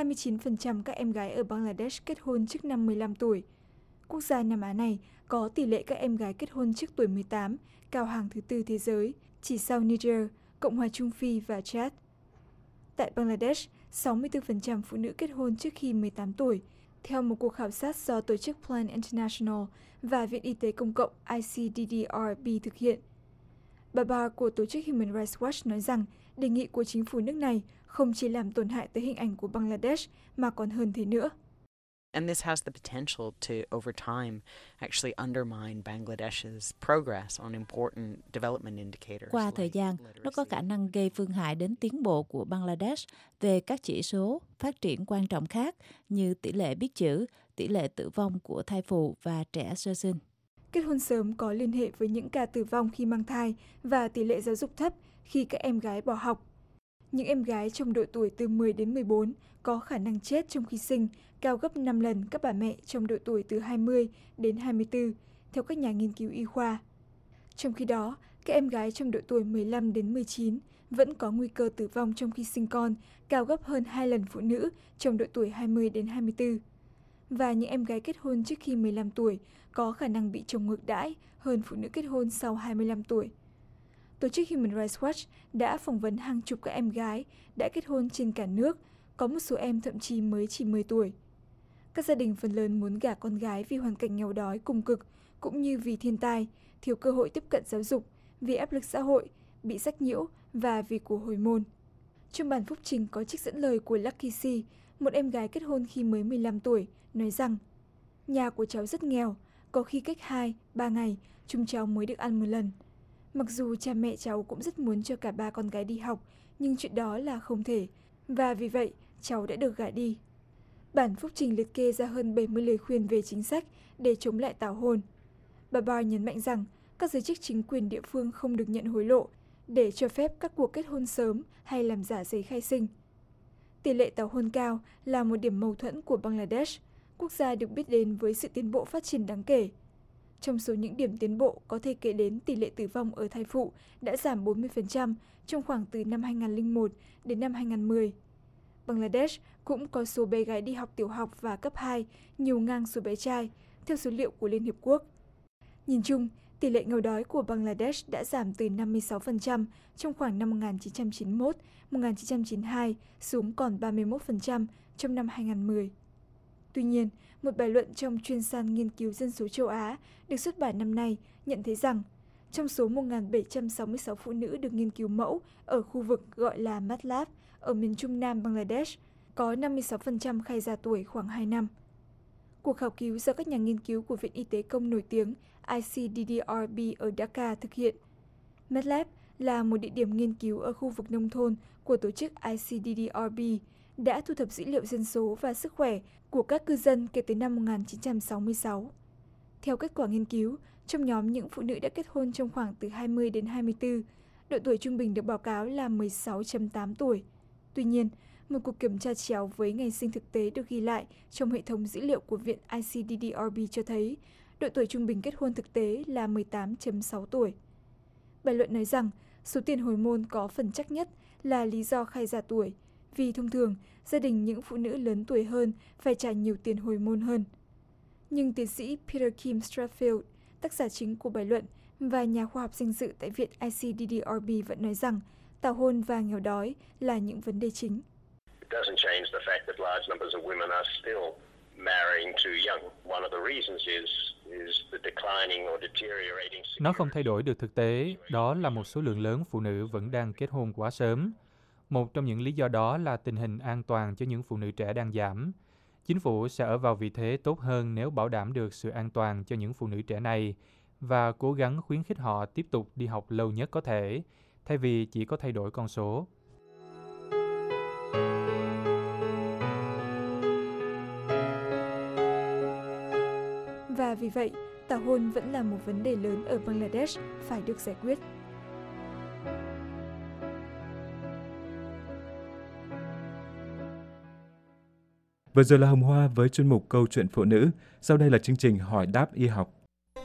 29% các em gái ở Bangladesh kết hôn trước năm 15 tuổi. Quốc gia Nam Á này có tỷ lệ các em gái kết hôn trước tuổi 18 cao hàng thứ tư thế giới, chỉ sau Niger, Cộng hòa Trung Phi và Chad. Tại Bangladesh, 64% phụ nữ kết hôn trước khi 18 tuổi, theo một cuộc khảo sát do tổ chức Plan International và Viện Y tế Công cộng ICDDRB thực hiện. Bà Barr của tổ chức Human Rights Watch nói rằng đề nghị của chính phủ nước này không chỉ làm tổn hại tới hình ảnh của Bangladesh mà còn hơn thế nữa. And this has the potential to, over time, actually undermine Bangladesh's progress on important development indicators. Qua thời gian, nó có khả năng gây phương hại đến tiến bộ của Bangladesh về các chỉ số phát triển quan trọng khác như tỷ lệ biết chữ, tỷ lệ tử vong của thai phụ và trẻ sơ sinh. Kết hôn sớm có liên hệ với những ca tử vong khi mang thai và tỷ lệ giáo dục thấp khi các em gái bỏ học. Những em gái trong độ tuổi từ 10 đến 14 có khả năng chết trong khi sinh cao gấp 5 lần các bà mẹ trong độ tuổi từ 20 đến 24, theo các nhà nghiên cứu y khoa. Trong khi đó, các em gái trong độ tuổi 15 đến 19 vẫn có nguy cơ tử vong trong khi sinh con cao gấp hơn 2 lần phụ nữ trong độ tuổi 20 đến 24. Và những em gái kết hôn trước khi 15 tuổi có khả năng bị chồng ngược đãi hơn phụ nữ kết hôn sau 25 tuổi. Tổ chức Human Rights Watch đã phỏng vấn hàng chục các em gái đã kết hôn trên cả nước, có một số em thậm chí mới chỉ 10 tuổi. Các gia đình phần lớn muốn gả con gái vì hoàn cảnh nghèo đói cùng cực, cũng như vì thiên tai, thiếu cơ hội tiếp cận giáo dục, vì áp lực xã hội, bị sách nhiễu và vì của hồi môn. Trong bản phúc trình có trích dẫn lời của Lucky C, một em gái kết hôn khi mới 15 tuổi, nói rằng nhà của cháu rất nghèo, có khi cách 2-3 ngày chúng cháu mới được ăn một lần. Mặc dù cha mẹ cháu cũng rất muốn cho cả ba con gái đi học, nhưng chuyện đó là không thể, và vì vậy cháu đã được gả đi. Bản phúc trình liệt kê ra hơn 70 lời khuyên về chính sách để chống lại tảo hôn. Bà Barr nhấn mạnh rằng các giới chức chính quyền địa phương không được nhận hối lộ để cho phép các cuộc kết hôn sớm hay làm giả giấy khai sinh. Tỷ lệ tảo hôn cao là một điểm mâu thuẫn của Bangladesh, quốc gia được biết đến với sự tiến bộ phát triển đáng kể. Trong số những điểm tiến bộ có thể kể đến tỷ lệ tử vong ở thai phụ đã giảm 40% trong khoảng từ năm 2001 đến năm 2010. Bangladesh cũng có số bé gái đi học tiểu học và cấp 2 nhiều ngang số bé trai, theo số liệu của Liên Hiệp Quốc. Nhìn chung, tỷ lệ nghèo đói của Bangladesh đã giảm từ 56% trong khoảng năm 1991-1992 xuống còn 31% trong năm 2010. Tuy nhiên, một bài luận trong chuyên san nghiên cứu dân số châu Á được xuất bản năm nay nhận thấy rằng trong số 1.766 phụ nữ được nghiên cứu mẫu ở khu vực gọi là Matlab ở miền trung nam Bangladesh, có 56% khai già tuổi khoảng 2 năm. Cuộc khảo cứu do các nhà nghiên cứu của Viện Y tế Công nổi tiếng ICDDRB ở Dhaka thực hiện. Matlab là một địa điểm nghiên cứu ở khu vực nông thôn của tổ chức ICDDRB, đã thu thập dữ liệu dân số và sức khỏe của các cư dân kể từ năm 1966. Theo kết quả nghiên cứu, trong nhóm những phụ nữ đã kết hôn trong khoảng từ 20 đến 24, độ tuổi trung bình được báo cáo là 16,8 tuổi. Tuy nhiên, một cuộc kiểm tra chéo với ngày sinh thực tế được ghi lại trong hệ thống dữ liệu của Viện ICDDRB cho thấy độ tuổi trung bình kết hôn thực tế là 18,6 tuổi. Bài luận nói rằng số tiền hồi môn có phần chắc nhất là lý do khai già tuổi, vì thông thường gia đình những phụ nữ lớn tuổi hơn phải trả nhiều tiền hồi môn hơn. Nhưng tiến sĩ Peter Kim Stratfield, tác giả chính của bài luận và nhà khoa học danh dự tại Viện ICDDRB vẫn nói rằng tảo hôn và nghèo đói là những vấn đề chính. Nó không thay đổi được thực tế, đó là một số lượng lớn phụ nữ vẫn đang kết hôn quá sớm. Một trong những lý do đó là tình hình an toàn cho những phụ nữ trẻ đang giảm. Chính phủ sẽ ở vào vị thế tốt hơn nếu bảo đảm được sự an toàn cho những phụ nữ trẻ này, và cố gắng khuyến khích họ tiếp tục đi học lâu nhất có thể, thay vì chỉ có thay đổi con số. Và vì vậy, tảo hôn vẫn là một vấn đề lớn ở Bangladesh phải được giải quyết. Vừa rồi là Hồng Hoa với chuyên mục Câu chuyện phụ nữ. Sau đây là chương trình Hỏi đáp y học.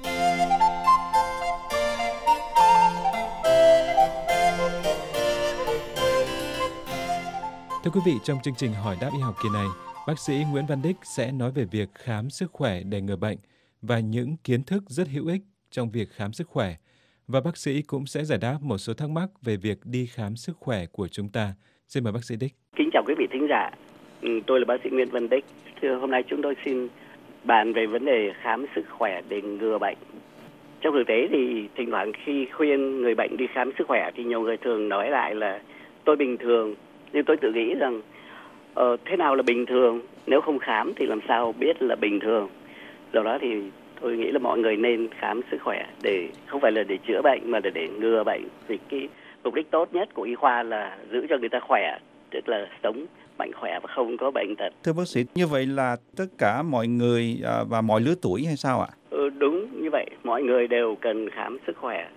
Thưa quý vị, trong chương trình Hỏi đáp y học kỳ này, bác sĩ Nguyễn Văn Đích sẽ nói về việc khám sức khỏe để ngừa bệnh và những kiến thức rất hữu ích trong việc khám sức khỏe. Và bác sĩ cũng sẽ giải đáp một số thắc mắc về việc đi khám sức khỏe của chúng ta. Xin mời bác sĩ Đích. Kính chào quý vị thính giả. Tôi là bác sĩ Nguyễn Văn Đích. Hôm nay chúng tôi xin bàn về vấn đề khám sức khỏe để ngừa bệnh. Trong thực tế thì thỉnh thoảng khi khuyên người bệnh đi khám sức khỏe thì nhiều người thường nói lại là tôi bình thường. Nhưng tôi tự nghĩ rằng thế nào là bình thường? Nếu không khám thì làm sao biết là bình thường? Do đó thì tôi nghĩ là mọi người nên khám sức khỏe để không phải là để chữa bệnh mà là để ngừa bệnh. Vì cái mục đích tốt nhất của y khoa là giữ cho người ta khỏe, tức là sống mạnh khỏe và không có bệnh tật. Thưa bác sĩ, như vậy là tất cả mọi người và mọi lứa tuổi hay sao ạ? Đúng như vậy, mọi người đều cần khám sức khỏe.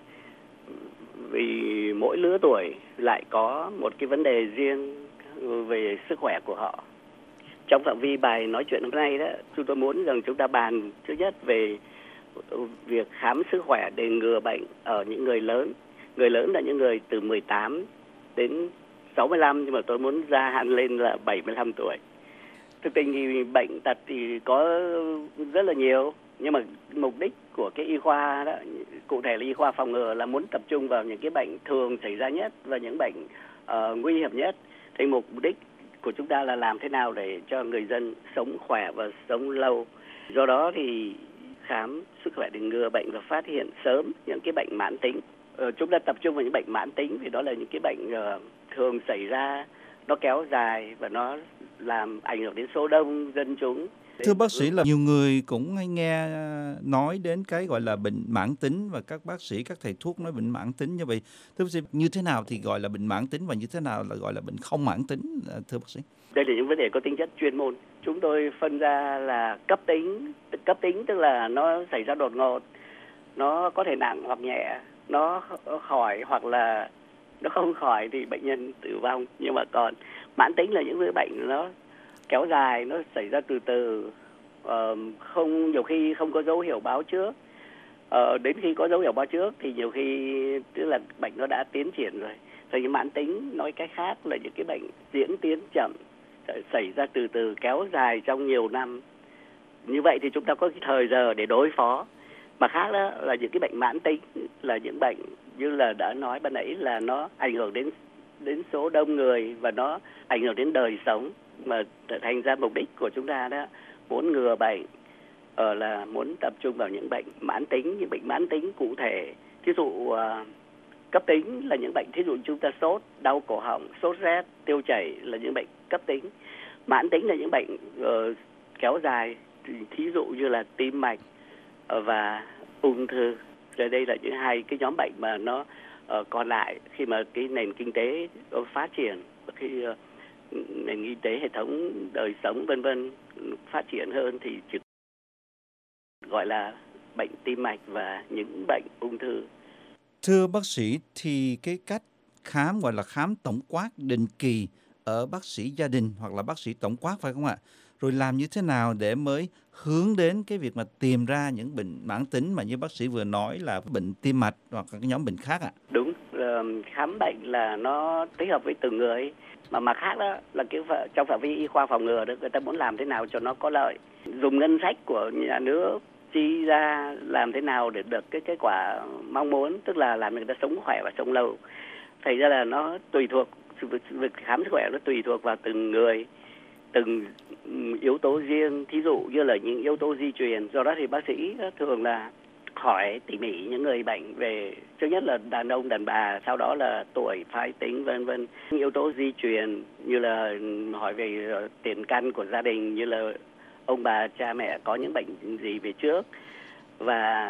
Vì mỗi lứa tuổi lại có một cái vấn đề riêng về sức khỏe của họ. Trong phạm vi bài nói chuyện hôm nay đó, chúng tôi muốn rằng chúng ta bàn trước nhất về việc khám sức khỏe để ngừa bệnh ở những người lớn. Người lớn là những người từ 18 đến 65, nhưng mà tôi muốn gia hạn lên là 75 tuổi. Thực tình thì bệnh tật thì có rất là nhiều, nhưng mà mục đích của cái y khoa đó, cụ thể là y khoa phòng ngừa, là muốn tập trung vào những cái bệnh thường xảy ra nhất và những bệnh nguy hiểm nhất. Thì mục đích của chúng ta là làm thế nào để cho người dân sống khỏe và sống lâu. Do đó thì khám sức khỏe để ngừa bệnh và phát hiện sớm những cái bệnh mãn tính. Chúng ta tập trung vào những bệnh mãn tính vì đó là những cái bệnh thường xảy ra, nó kéo dài và nó làm ảnh hưởng đến số đông dân chúng. Thưa bác sĩ, là nhiều người cũng hay nghe nói đến cái gọi là bệnh mãn tính, và các bác sĩ, các thầy thuốc nói bệnh mãn tính như vậy. Thưa bác sĩ, như thế nào thì gọi là bệnh mãn tính và như thế nào là gọi là bệnh không mãn tính, thưa bác sĩ? Đây là những vấn đề có tính chất chuyên môn. Chúng tôi phân ra là cấp tính. Cấp tính tức là nó xảy ra đột ngột, nó có thể nặng hoặc nhẹ, nó khỏi hoặc là nó không khỏi thì bệnh nhân tử vong. Nhưng mà còn mãn tính là những bệnh nó kéo dài, nó xảy ra từ từ, nhiều khi không có dấu hiệu báo trước. Đến khi có dấu hiệu báo trước thì nhiều khi tức là bệnh nó đã tiến triển rồi. Thì mãn tính nói cách khác là những cái bệnh diễn tiến chậm, xảy ra từ từ, kéo dài trong nhiều năm. Như vậy thì chúng ta có cái thời giờ để đối phó. Mà khác đó là những cái bệnh mãn tính là những bệnh như là đã nói ban nãy là nó ảnh hưởng đến số đông người và nó ảnh hưởng đến đời sống, mà thành ra mục đích của chúng ta đó muốn ngừa bệnh là muốn tập trung vào những bệnh mãn tính. Những bệnh mãn tính cụ thể, ví dụ cấp tính là những bệnh thí dụ chúng ta sốt, đau cổ họng, sốt rét, tiêu chảy là những bệnh cấp tính. Mãn tính là những bệnh kéo dài, thí dụ như là tim mạch và ung thư. Rồi đây là những hai cái nhóm bệnh mà nó còn lại khi mà cái nền kinh tế phát triển, khi nền kinh tế, hệ thống đời sống vân vân phát triển hơn thì chỉ gọi là bệnh tim mạch và những bệnh ung thư. Thưa bác sĩ, thì cái cách khám gọi là khám tổng quát định kỳ ở bác sĩ gia đình hoặc là bác sĩ tổng quát phải không ạ? Rồi làm như thế nào để mới hướng đến cái việc mà tìm ra những bệnh mãn tính mà như bác sĩ vừa nói là bệnh tim mạch hoặc các nhóm bệnh khác ạ? Đúng, khám bệnh là nó tích hợp với từng người. Mà khác đó là trong phạm vi y khoa phòng ngừa đó, người ta muốn làm thế nào cho nó có lợi. Dùng ngân sách của nhà nước chi ra làm thế nào để được cái kết quả mong muốn, tức là làm người ta sống khỏe và sống lâu. Thành ra là nó tùy thuộc, việc khám sức khỏe nó tùy thuộc vào từng người, từng yếu tố riêng, thí dụ như là những yếu tố di truyền. Do đó thì bác sĩ thường là hỏi tỉ mỉ những người bệnh về, trước nhất là đàn ông, đàn bà, sau đó là tuổi, phái tính vân vân. Những yếu tố di truyền như là hỏi về tiền căn của gia đình, như là ông bà cha mẹ có những bệnh gì về trước, và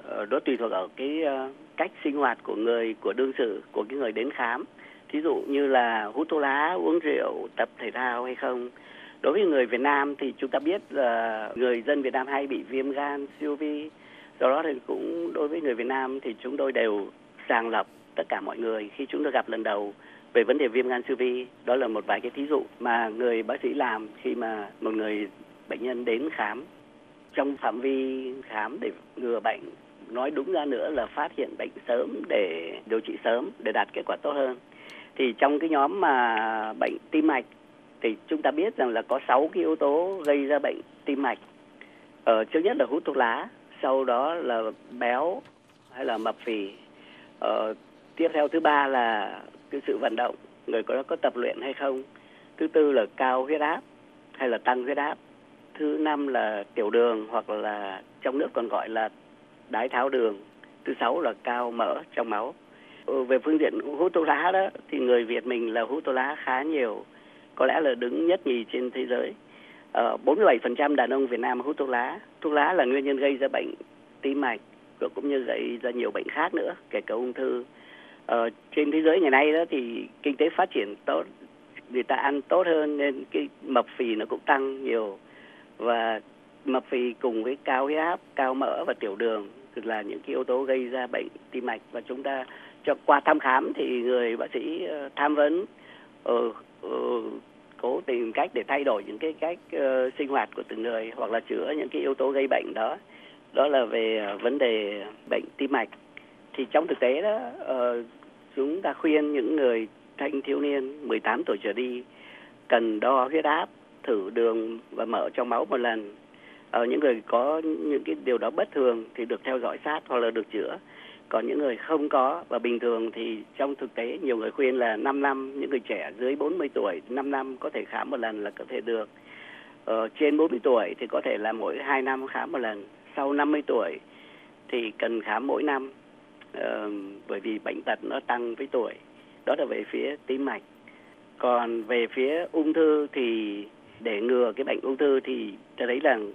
đó tùy thuộc ở cái cách sinh hoạt của đương sự, của cái người đến khám. Thí dụ như là hút thuốc lá, uống rượu, tập thể thao hay không. Đối với người Việt Nam thì chúng ta biết là người dân Việt Nam hay bị viêm gan, siêu vi. Do đó thì cũng đối với người Việt Nam thì chúng tôi đều sàng lọc tất cả mọi người khi chúng tôi gặp lần đầu về vấn đề viêm gan siêu vi. Đó là một vài cái thí dụ mà người bác sĩ làm khi mà một người bệnh nhân đến khám. Trong phạm vi khám để ngừa bệnh, nói đúng ra nữa là phát hiện bệnh sớm để điều trị sớm để đạt kết quả tốt hơn. Thì trong cái nhóm mà bệnh tim mạch thì chúng ta biết rằng là có 6 cái yếu tố gây ra bệnh tim mạch. Trước nhất là hút thuốc lá, sau đó là béo hay là mập phì. Tiếp theo thứ ba là cái sự vận động, người có tập luyện hay không. Thứ tư là cao huyết áp hay là tăng huyết áp. Thứ năm là tiểu đường hoặc là trong nước còn gọi là đái tháo đường. Thứ sáu là cao mỡ trong máu. Về phương diện hút thuốc lá đó thì người Việt mình là hút thuốc lá khá nhiều, có lẽ là đứng nhất nhì trên thế giới. 47% đàn ông Việt Nam hút thuốc lá. Thuốc lá là nguyên nhân gây ra bệnh tim mạch cũng như gây ra nhiều bệnh khác nữa, kể cả ung thư. Trên thế giới ngày nay đó thì kinh tế phát triển tốt, người ta ăn tốt hơn nên cái mập phì nó cũng tăng nhiều. Và mập phì cùng với cao huyết áp, cao mỡ và tiểu đường là những cái yếu tố gây ra bệnh tim mạch. Và chúng ta qua thăm khám thì người bác sĩ tham vấn cố tìm cách để thay đổi những cái cách sinh hoạt của từng người hoặc là chữa những cái yếu tố gây bệnh đó. Đó là về vấn đề bệnh tim mạch. Thì trong thực tế đó, chúng ta khuyên những người thanh thiếu niên 18 tuổi trở đi cần đo huyết áp, thử đường và mỡ trong máu một lần. Những người có những cái điều đó bất thường thì được theo dõi sát hoặc là được chữa. Còn những người không có và bình thường thì trong thực tế nhiều người khuyên là 5 năm, những người trẻ dưới 40 tuổi 5 năm có thể khám một lần là có thể được. Trên 40 tuổi thì có thể là mỗi 2 năm khám một lần. Sau 50 tuổi thì cần khám mỗi năm, bởi vì bệnh tật nó tăng với tuổi. Đó là về phía tim mạch. Còn về phía ung thư thì để ngừa cái bệnh ung thư thì tôi thấy rằng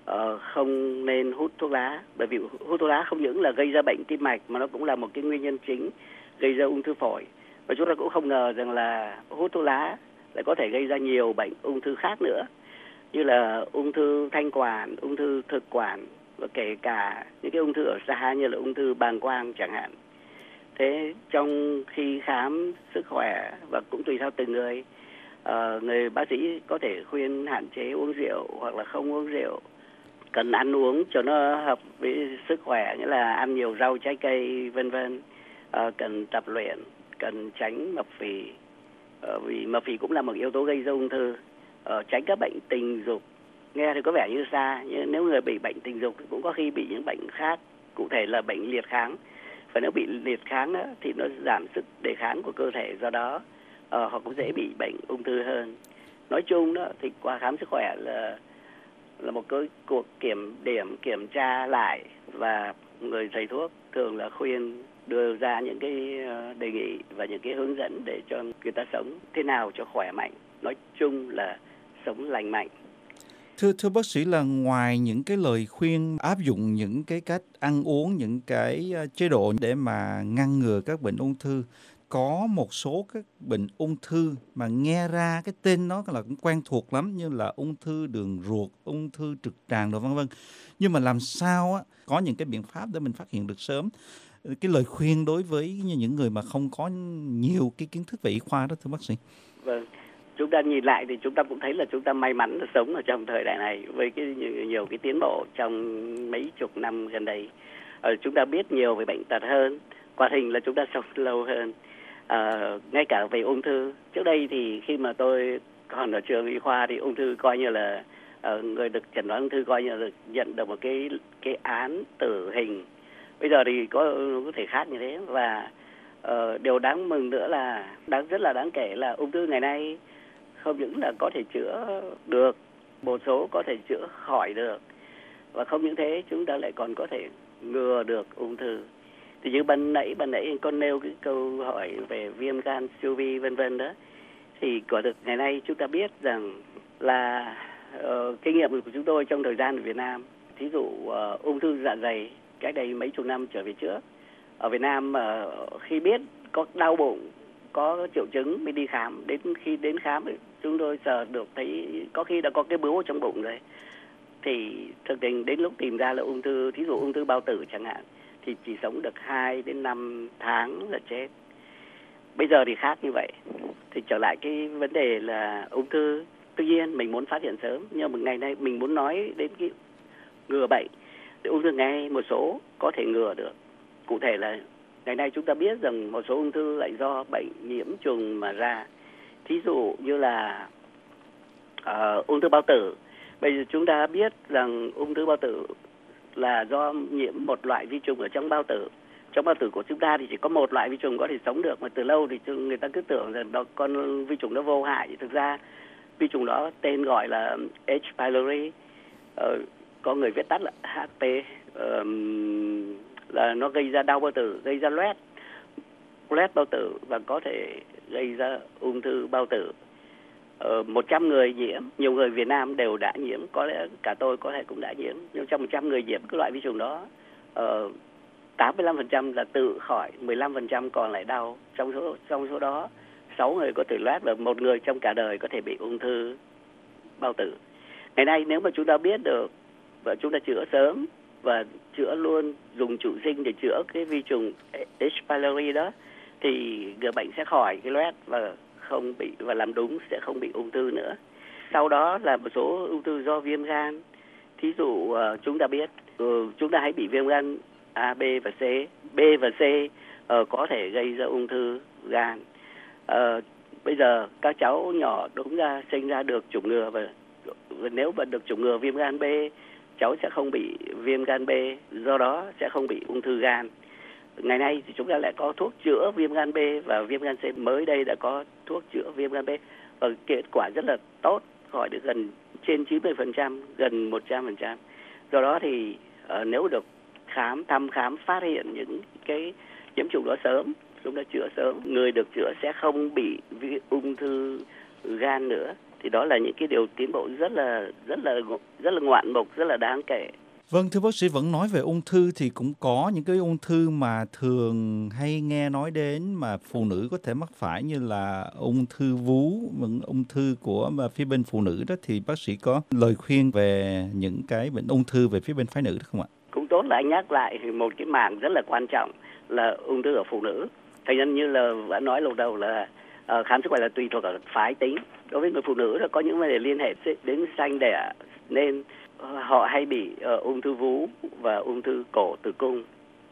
không nên hút thuốc lá, bởi vì hút thuốc lá không những là gây ra bệnh tim mạch mà nó cũng là một cái nguyên nhân chính gây ra ung thư phổi. Và chúng ta cũng không ngờ rằng là hút thuốc lá lại có thể gây ra nhiều bệnh ung thư khác nữa, như là ung thư thanh quản, ung thư thực quản và kể cả những cái ung thư ở xa như là ung thư bàng quang chẳng hạn. Thế trong khi khám sức khỏe và cũng tùy theo từng người, người bác sĩ có thể khuyên hạn chế uống rượu hoặc là không uống rượu. Cần ăn uống cho nó hợp với sức khỏe, nghĩa là ăn nhiều rau trái cây vân vân. Cần tập luyện, cần tránh mập phì, vì mập phì cũng là một yếu tố gây ra ung thư. Tránh các bệnh tình dục, nghe thì có vẻ như xa, nhưng nếu người bị bệnh tình dục thì cũng có khi bị những bệnh khác, cụ thể là bệnh liệt kháng. Và nếu bị liệt kháng đó, thì nó giảm sức đề kháng của cơ thể, do đó họ cũng dễ bị bệnh ung thư hơn. Nói chung đó thì qua khám sức khỏe là một cái cuộc kiểm tra lại, và người thầy thuốc thường là khuyên đưa ra những cái đề nghị và những cái hướng dẫn để cho người ta sống thế nào cho khỏe mạnh. Nói chung là sống lành mạnh. Thưa bác sĩ, là ngoài những cái lời khuyên áp dụng những cái cách ăn uống, những cái chế độ để mà ngăn ngừa các bệnh ung thư, có một số các bệnh ung thư mà nghe ra cái tên nó là cũng quen thuộc lắm, như là ung thư đường ruột, ung thư trực tràng rồi vân vân. Nhưng mà làm sao có những cái biện pháp để mình phát hiện được sớm? Cái lời khuyên đối với những người mà không có nhiều cái kiến thức về y khoa đó thưa bác sĩ. Vâng. Chúng ta nhìn lại thì chúng ta cũng thấy là chúng ta may mắn là sống ở trong thời đại này với nhiều cái tiến bộ trong mấy chục năm gần đây. Chúng ta biết nhiều về bệnh tật hơn, quả hình là chúng ta sống lâu hơn. Ngay cả về ung thư, trước đây thì khi mà tôi còn ở trường y khoa thì ung thư coi như là người được chẩn đoán ung thư coi như là nhận được một cái án tử hình. Bây giờ thì có thể khác như thế, và điều đáng mừng nữa là rất là đáng kể là ung thư ngày nay không những là có thể chữa được, một số có thể chữa khỏi được, và không những thế chúng ta lại còn có thể ngừa được ung thư. Thì như ban nãy con nêu cái câu hỏi về viêm gan siêu vi vân vân đó, thì quả thực ngày nay chúng ta biết rằng là kinh nghiệm của chúng tôi trong thời gian ở Việt Nam, thí dụ ung thư dạ dày cách đây mấy chục năm trở về trước. Ở Việt Nam khi biết có đau bụng, có triệu chứng mới đi khám. Đến khi đến khám chúng tôi sờ được thấy có khi đã có cái bướu ở trong bụng rồi. Thì thực tình đến lúc tìm ra là ung thư, thí dụ ung thư bao tử chẳng hạn, thì chỉ sống được 2 đến 5 tháng là chết. Bây giờ thì khác như vậy. Thì trở lại cái vấn đề là ung thư, tuy nhiên mình muốn phát hiện sớm, nhưng mà ngày nay mình muốn nói đến cái ngừa bệnh. Thì ung thư ngay một số có thể ngừa được. Cụ thể là ngày nay chúng ta biết rằng một số ung thư lại do bệnh nhiễm trùng mà ra. Thí dụ như là ung thư bao tử. Bây giờ chúng ta biết rằng ung thư bao tử là do nhiễm một loại vi trùng ở trong bao tử. Trong bao tử của chúng ta thì chỉ có một loại vi trùng có thể sống được, mà từ lâu thì người ta cứ tưởng rằng đó con vi trùng nó vô hại. Thực ra vi trùng đó tên gọi là H. pylori, có người viết tắt là HP, là nó gây ra đau bao tử, gây ra loét bao tử và có thể gây ra ung thư bao tử. 100 người nhiễm, nhiều người Việt Nam đều đã nhiễm, có lẽ cả tôi có thể cũng đã nhiễm, nhưng trong 100 người nhiễm cái loại vi trùng đó, 85% là tự khỏi, 15% còn lại đau. Trong số đó 6 người có thể loét và 1 người trong cả đời có thể bị ung thư bao tử. Ngày nay nếu mà chúng ta biết được và chúng ta chữa sớm và chữa luôn, dùng trụ sinh để chữa cái vi trùng H. pylori đó, thì người bệnh sẽ khỏi cái loét và không bị, và làm đúng sẽ không bị ung thư nữa. Sau đó là một số ung thư do viêm gan. Thí dụ chúng ta biết chúng ta hay bị viêm gan A, B và C. B và C có thể gây ra ung thư gan. Bây giờ các cháu nhỏ đúng ra sinh ra được chủng ngừa, và nếu mà được chủng ngừa viêm gan B, cháu sẽ không bị viêm gan B, do đó sẽ không bị ung thư gan. Ngày nay thì chúng ta lại có thuốc chữa viêm gan B và viêm gan C, mới đây đã có thuốc chữa viêm gan B và kết quả rất là tốt, khỏi được gần trên 90%, gần 100%. Do đó thì nếu được thăm khám, phát hiện những cái nhiễm trùng đó sớm, chúng ta chữa sớm, người được chữa sẽ không bị ung thư gan nữa. Thì đó là những cái điều tiến bộ rất là ngoạn mục, rất là đáng kể. Vâng, thưa bác sĩ, vẫn nói về ung thư thì cũng có những cái ung thư mà thường hay nghe nói đến mà phụ nữ có thể mắc phải, như là ung thư vú, ung thư của phía bên phụ nữ đó, thì bác sĩ có lời khuyên về những cái bệnh ung thư về phía bên phái nữ đó không ạ? Cũng tốt là anh nhắc lại một cái mảng rất là quan trọng là ung thư ở phụ nữ. Thành ra như là đã nói lúc đầu là khám sức khỏe là tùy thuộc ở phái tính. Đối với người phụ nữ là có những vấn đề liên hệ đến sanh đẻ, nên họ hay bị ung thư vú và ung thư cổ tử cung.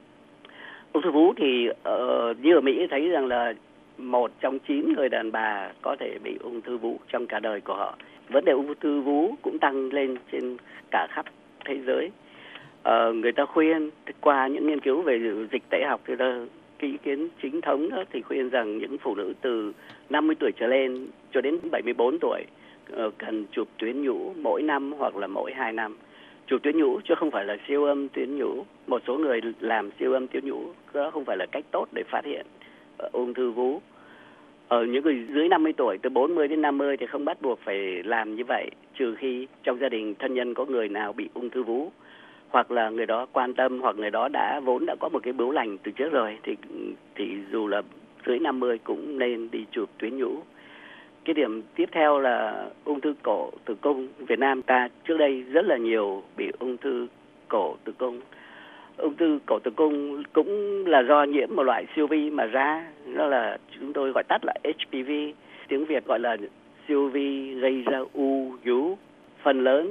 Ung thư vú thì như ở Mỹ thấy rằng là 1 trong 9 người đàn bà có thể bị ung thư vú trong cả đời của họ. Vấn đề ung thư vú cũng tăng lên trên cả khắp thế giới. Người ta khuyên qua những nghiên cứu về dịch tễ học thì cái ý kiến chính thống đó thì khuyên rằng những phụ nữ từ 50 tuổi trở lên cho đến 74 tuổi cần chụp tuyến nhũ mỗi năm hoặc là mỗi 2 năm. Chụp tuyến nhũ chứ không phải là siêu âm tuyến nhũ. Một số người làm siêu âm tuyến nhũ, đó không phải là cách tốt để phát hiện ung thư vú. Ở những người dưới 50 tuổi, từ 40 đến 50 thì không bắt buộc phải làm như vậy, trừ khi trong gia đình thân nhân có người nào bị ung thư vú, hoặc là người đó quan tâm, hoặc người đó vốn đã có một cái bướu lành từ trước rồi, thì dù là dưới 50 cũng nên đi chụp tuyến nhũ. Cái điểm tiếp theo là ung thư cổ tử cung. Việt Nam ta trước đây rất là nhiều bị ung thư cổ tử cung. Ung thư cổ tử cung cũng là do nhiễm một loại siêu vi mà ra, đó là chúng tôi gọi tắt là HPV, tiếng Việt gọi là siêu vi gây ra u vú. Phần lớn,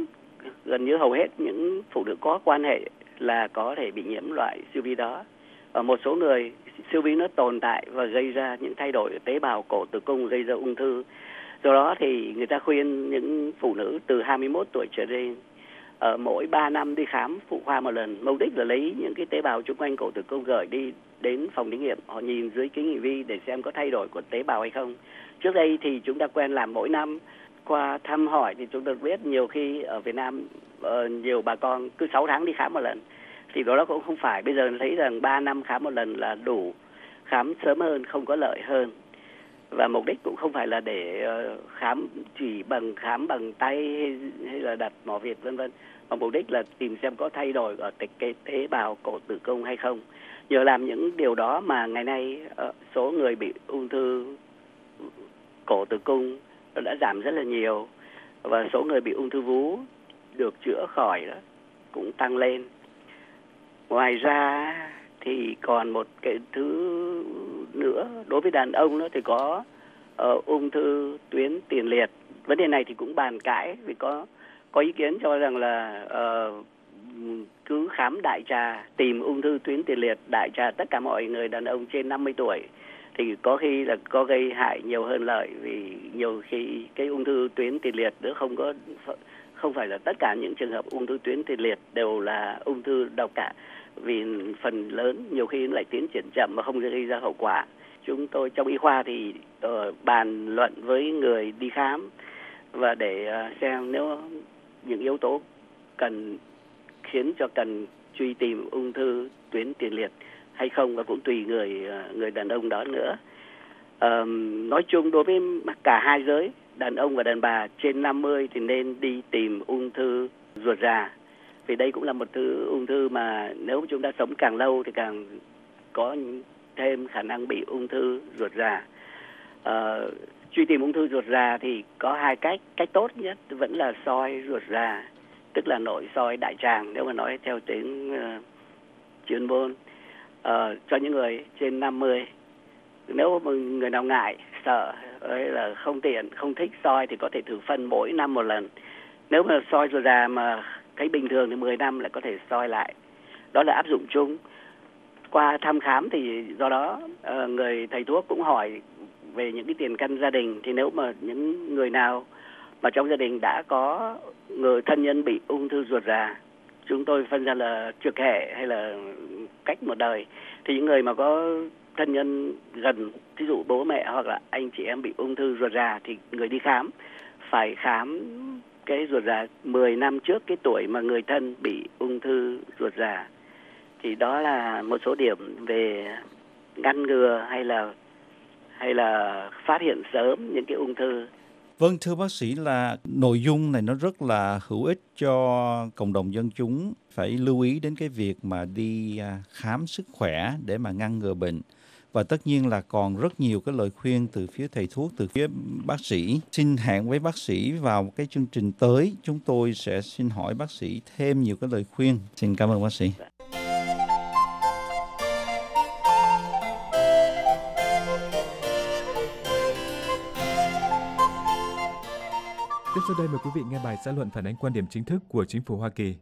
gần như hầu hết những phụ nữ có quan hệ là có thể bị nhiễm loại siêu vi đó. Ở một số người, siêu vi nó tồn tại và gây ra những thay đổi ở tế bào cổ tử cung, gây ra ung thư. Do đó thì người ta khuyên những phụ nữ từ 21 tuổi trở lên mỗi 3 năm đi khám phụ khoa một lần. Mục đích là lấy những cái tế bào xung quanh cổ tử cung gửi đi đến phòng thí nghiệm, họ nhìn dưới kính hiển vi để xem có thay đổi của tế bào hay không. Trước đây thì chúng ta quen làm mỗi năm. Qua thăm hỏi thì chúng tôi biết nhiều khi ở Việt Nam nhiều bà con cứ 6 tháng đi khám một lần. Thì đó cũng không phải. Bây giờ thấy rằng 3 năm khám một lần là đủ. Khám sớm hơn không có lợi hơn. Và mục đích cũng không phải là để khám chỉ khám bằng tay hay là đặt mỏ Việt vân vân, và mục đích là tìm xem có thay đổi ở cái tế bào cổ tử cung hay không. Nhờ làm những điều đó mà ngày nay số người bị ung thư cổ tử cung đã giảm rất là nhiều, và số người bị ung thư vú được chữa khỏi đó cũng tăng lên. Ngoài ra thì còn một cái thứ nữa, đối với đàn ông đó thì có ung thư tuyến tiền liệt. Vấn đề này thì cũng bàn cãi, vì có ý kiến cho rằng là cứ khám đại trà, tìm ung thư tuyến tiền liệt đại trà tất cả mọi người đàn ông trên 50 tuổi thì có khi là có gây hại nhiều hơn lợi, vì nhiều khi cái ung thư tuyến tiền liệt nữa không phải là tất cả những trường hợp ung thư tuyến tiền liệt đều là ung thư độc cả, vì phần lớn nhiều khi nó lại tiến triển chậm và không gây ra hậu quả. Chúng tôi trong y khoa thì bàn luận với người đi khám và để xem nếu những yếu tố khiến cho cần truy tìm ung thư tuyến tiền liệt hay không, và cũng tùy người đàn ông đó nữa. Nói chung đối với cả hai giới, đàn ông và đàn bà trên 50 thì nên đi tìm ung thư ruột già, vì đây cũng là một thứ ung thư mà nếu chúng ta sống càng lâu thì càng có thêm khả năng bị ung thư ruột già. Truy tìm ung thư ruột già thì có hai cách. Cách tốt nhất vẫn là soi ruột già, tức là nội soi đại tràng nếu mà nói theo tiếng chuyên môn, cho những người trên 50. Nếu mà người nào ngại, sợ hay là không tiện, không thích soi thì có thể thử phân mỗi năm một lần. Nếu mà soi ruột già mà thấy bình thường thì 10 năm lại có thể soi lại. Đó là áp dụng chung. Qua thăm khám thì do đó người thầy thuốc cũng hỏi về những cái tiền căn gia đình, thì nếu mà những người nào mà trong gia đình đã có người thân nhân bị ung thư ruột già, chúng tôi phân ra là trực hệ hay là cách một đời, thì những người mà có thân nhân gần, ví dụ bố mẹ hoặc là anh chị em bị ung thư ruột già, thì người đi khám phải khám cái ruột già 10 năm trước cái tuổi mà người thân bị ung thư ruột già. Thì đó là một số điểm về ngăn ngừa hay là phát hiện sớm những cái ung thư. Vâng, thưa bác sĩ, là nội dung này nó rất là hữu ích cho cộng đồng dân chúng phải lưu ý đến cái việc mà đi khám sức khỏe để mà ngăn ngừa bệnh. Và tất nhiên là còn rất nhiều cái lời khuyên từ phía thầy thuốc, từ phía bác sĩ. Xin hẹn với bác sĩ vào cái chương trình tới, chúng tôi sẽ xin hỏi bác sĩ thêm nhiều cái lời khuyên. Xin cảm ơn bác sĩ. Tiếp sau đây mời quý vị nghe bài xã luận phản ánh quan điểm chính thức của chính phủ Hoa Kỳ.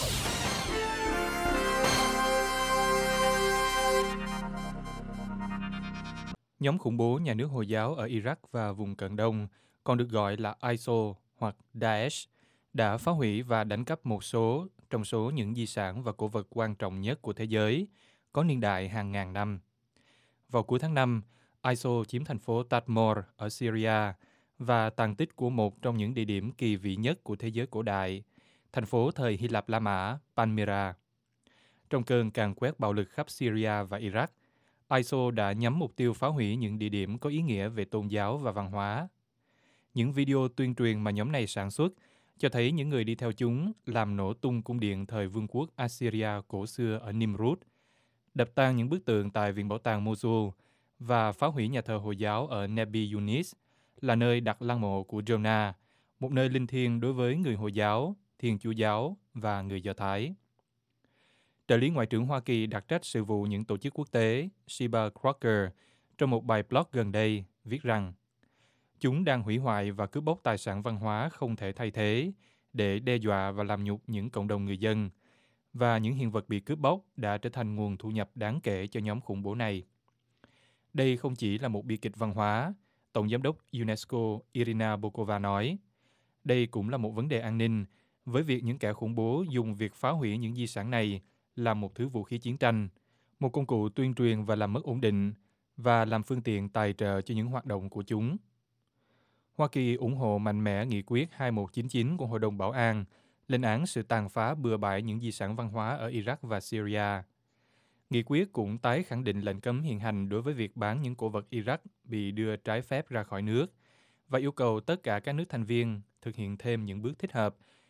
Nhóm khủng bố nhà nước Hồi giáo ở Iraq và vùng Cận Đông, còn được gọi là ISIL hoặc Daesh, đã phá hủy và đánh cắp một số trong số những di sản và cổ vật quan trọng nhất của thế giới, có niên đại hàng ngàn năm. Vào cuối tháng 5, ISIL chiếm thành phố Tadmor ở Syria và tàn tích của một trong những địa điểm kỳ vĩ nhất của thế giới cổ đại, thành phố thời Hy Lạp La Mã, Palmyra. Trong cơn càn quét bạo lực khắp Syria và Iraq, ISIL đã nhắm mục tiêu phá hủy những địa điểm có ý nghĩa về tôn giáo và văn hóa. Những video tuyên truyền mà nhóm này sản xuất cho thấy những người đi theo chúng làm nổ tung cung điện thời vương quốc Assyria cổ xưa ở Nimrud, đập tan những bức tượng tại Viện Bảo tàng Mosul và phá hủy nhà thờ Hồi giáo ở Nebi Yunis, là nơi đặt lăng mộ của Jonah, một nơi linh thiêng đối với người Hồi giáo, Thiên Chúa giáo và người Do Thái. Trợ lý Ngoại trưởng Hoa Kỳ đặc trách sự vụ những tổ chức quốc tế Sheba Crocker trong một bài blog gần đây viết rằng chúng đang hủy hoại và cướp bóc tài sản văn hóa không thể thay thế để đe dọa và làm nhục những cộng đồng người dân, và những hiện vật bị cướp bóc đã trở thành nguồn thu nhập đáng kể cho nhóm khủng bố này. Đây không chỉ là một bi kịch văn hóa, Tổng giám đốc UNESCO Irina Bokova nói, đây cũng là một vấn đề an ninh, với việc những kẻ khủng bố dùng việc phá hủy những di sản này làm một thứ vũ khí chiến tranh, một công cụ tuyên truyền và làm mất ổn định, và làm phương tiện tài trợ cho những hoạt động của chúng. Hoa Kỳ ủng hộ mạnh mẽ nghị quyết 2199 của Hội đồng Bảo an, lên án sự tàn phá bừa bãi những di sản văn hóa ở Iraq và Syria. Nghị quyết cũng tái khẳng định lệnh cấm hiện hành đối với việc bán những cổ vật Iraq bị đưa trái phép ra khỏi nước, và yêu cầu tất cả các nước thành viên thực hiện thêm những bước thích hợp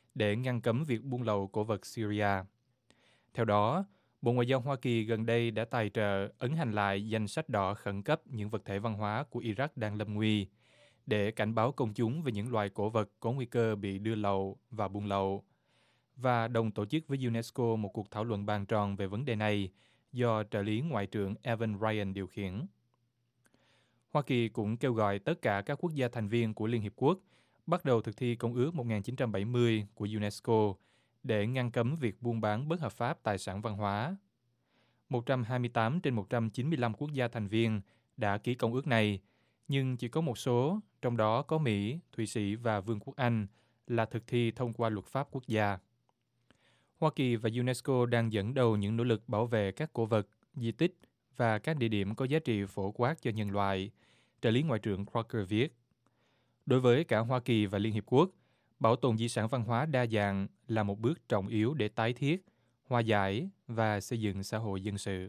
để ngăn cấm việc buôn lậu cổ vật Syria. Theo đó, Bộ Ngoại giao Hoa Kỳ gần đây đã tài trợ ấn hành lại danh sách đỏ khẩn cấp những vật thể văn hóa của Iraq đang lâm nguy, để cảnh báo công chúng về những loài cổ vật có nguy cơ bị đưa lậu và buôn lậu, và đồng tổ chức với UNESCO một cuộc thảo luận bàn tròn về vấn đề này do trợ lý Ngoại trưởng Evan Ryan điều khiển. Hoa Kỳ cũng kêu gọi tất cả các quốc gia thành viên của Liên Hiệp Quốc bắt đầu thực thi Công ước 1970 của UNESCO để ngăn cấm việc buôn bán bất hợp pháp tài sản văn hóa. 128 trên 195 quốc gia thành viên đã ký công ước này, nhưng chỉ có một số, trong đó có Mỹ, Thụy Sĩ và Vương quốc Anh, là thực thi thông qua luật pháp quốc gia. Hoa Kỳ và UNESCO đang dẫn đầu những nỗ lực bảo vệ các cổ vật, di tích và các địa điểm có giá trị phổ quát cho nhân loại, trợ lý Ngoại trưởng Crocker viết. Đối với cả Hoa Kỳ và Liên Hiệp Quốc, bảo tồn di sản văn hóa đa dạng là một bước trọng yếu để tái thiết, hòa giải và xây dựng xã hội dân sự.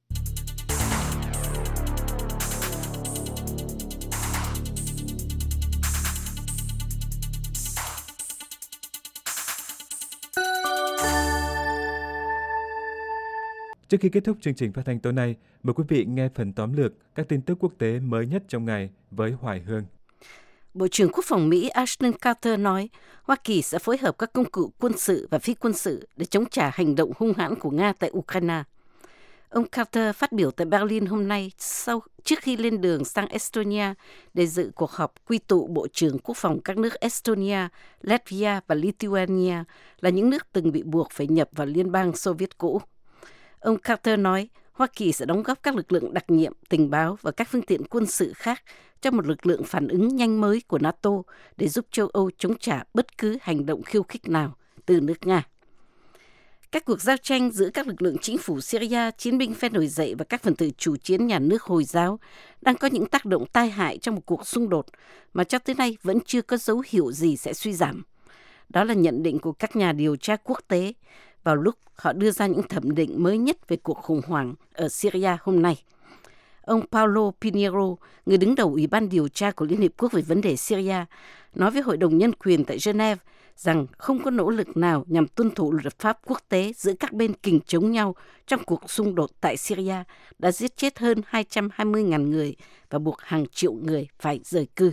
Trước khi kết thúc chương trình phát thanh tối nay, mời quý vị nghe phần tóm lược các tin tức quốc tế mới nhất trong ngày với Hoài Hương. Bộ trưởng Quốc phòng Mỹ Ashton Carter nói Hoa Kỳ sẽ phối hợp các công cụ quân sự và phi quân sự để chống trả hành động hung hãn của Nga tại Ukraine. Ông Carter phát biểu tại Berlin hôm nay trước khi lên đường sang Estonia để dự cuộc họp quy tụ Bộ trưởng Quốc phòng các nước Estonia, Latvia và Lithuania là những nước từng bị buộc phải nhập vào Liên bang Xô Viết cũ. Ông Carter nói Hoa Kỳ sẽ đóng góp các lực lượng đặc nhiệm, tình báo và các phương tiện quân sự khác cho một lực lượng phản ứng nhanh mới của NATO để giúp châu Âu chống trả bất cứ hành động khiêu khích nào từ nước Nga. Các cuộc giao tranh giữa các lực lượng chính phủ Syria, chiến binh phe nổi dậy và các phần tử chủ chiến nhà nước Hồi giáo đang có những tác động tai hại trong một cuộc xung đột mà cho tới nay vẫn chưa có dấu hiệu gì sẽ suy giảm. Đó là nhận định của các nhà điều tra quốc tế vào lúc họ đưa ra những thẩm định mới nhất về cuộc khủng hoảng ở Syria hôm nay. Ông Paulo Pinheiro, người đứng đầu Ủy ban điều tra của Liên Hiệp Quốc về vấn đề Syria, nói với Hội đồng Nhân quyền tại Geneva rằng không có nỗ lực nào nhằm tuân thủ luật pháp quốc tế giữa các bên kình chống nhau trong cuộc xung đột tại Syria đã giết chết hơn 220.000 người và buộc hàng triệu người phải rời cư.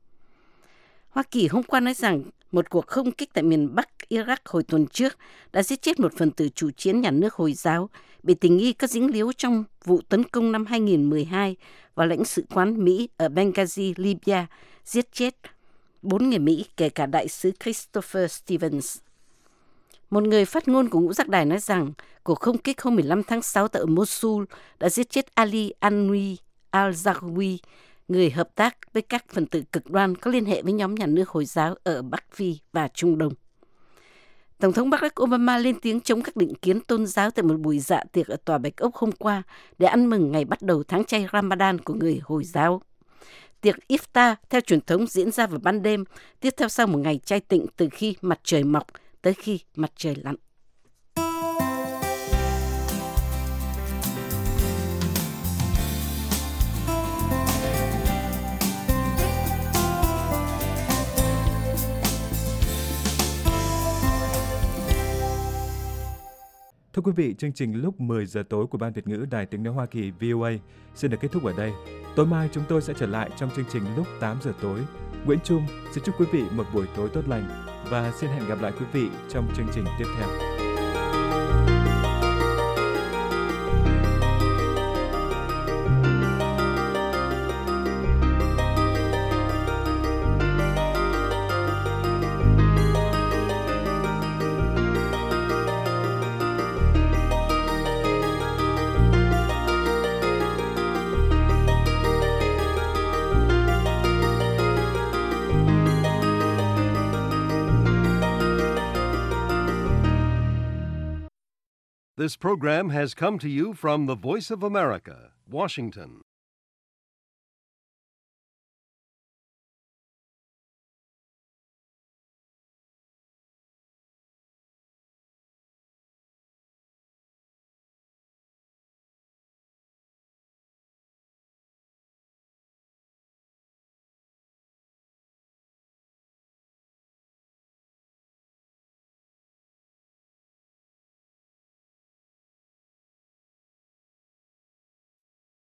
Hoa Kỳ hôm qua nói rằng một cuộc không kích tại miền Bắc Iraq hồi tuần trước đã giết chết một phần tử chủ chiến nhà nước Hồi giáo bị tình nghi có dính líu trong vụ tấn công năm 2012 vào lãnh sự quán Mỹ ở Benghazi, Libya, giết chết 4 người Mỹ, kể cả đại sứ Christopher Stevens. Một người phát ngôn của ngũ giác đài nói rằng cuộc không kích hôm 15 tháng 6 tại Mosul đã giết chết Ali Anwi al-Zarqawi, người hợp tác với các phần tử cực đoan có liên hệ với nhóm nhà nước Hồi giáo ở Bắc Phi và Trung Đông. Tổng thống Barack Obama lên tiếng chống các định kiến tôn giáo tại một buổi dạ tiệc ở Tòa Bạch Ốc hôm qua để ăn mừng ngày bắt đầu tháng chay Ramadan của người Hồi giáo. Tiệc Iftar theo truyền thống diễn ra vào ban đêm, tiếp theo sau một ngày chay tịnh từ khi mặt trời mọc tới khi mặt trời lặn. Thưa quý vị, chương trình lúc 10 giờ tối của Ban Việt ngữ Đài Tiếng nói Hoa Kỳ VOA xin được kết thúc ở đây. Tối mai chúng tôi sẽ trở lại trong chương trình lúc 8 giờ tối. Nguyễn Trung xin chúc quý vị một buổi tối tốt lành và xin hẹn gặp lại quý vị trong chương trình tiếp theo. This program has come to you from the Voice of America, Washington.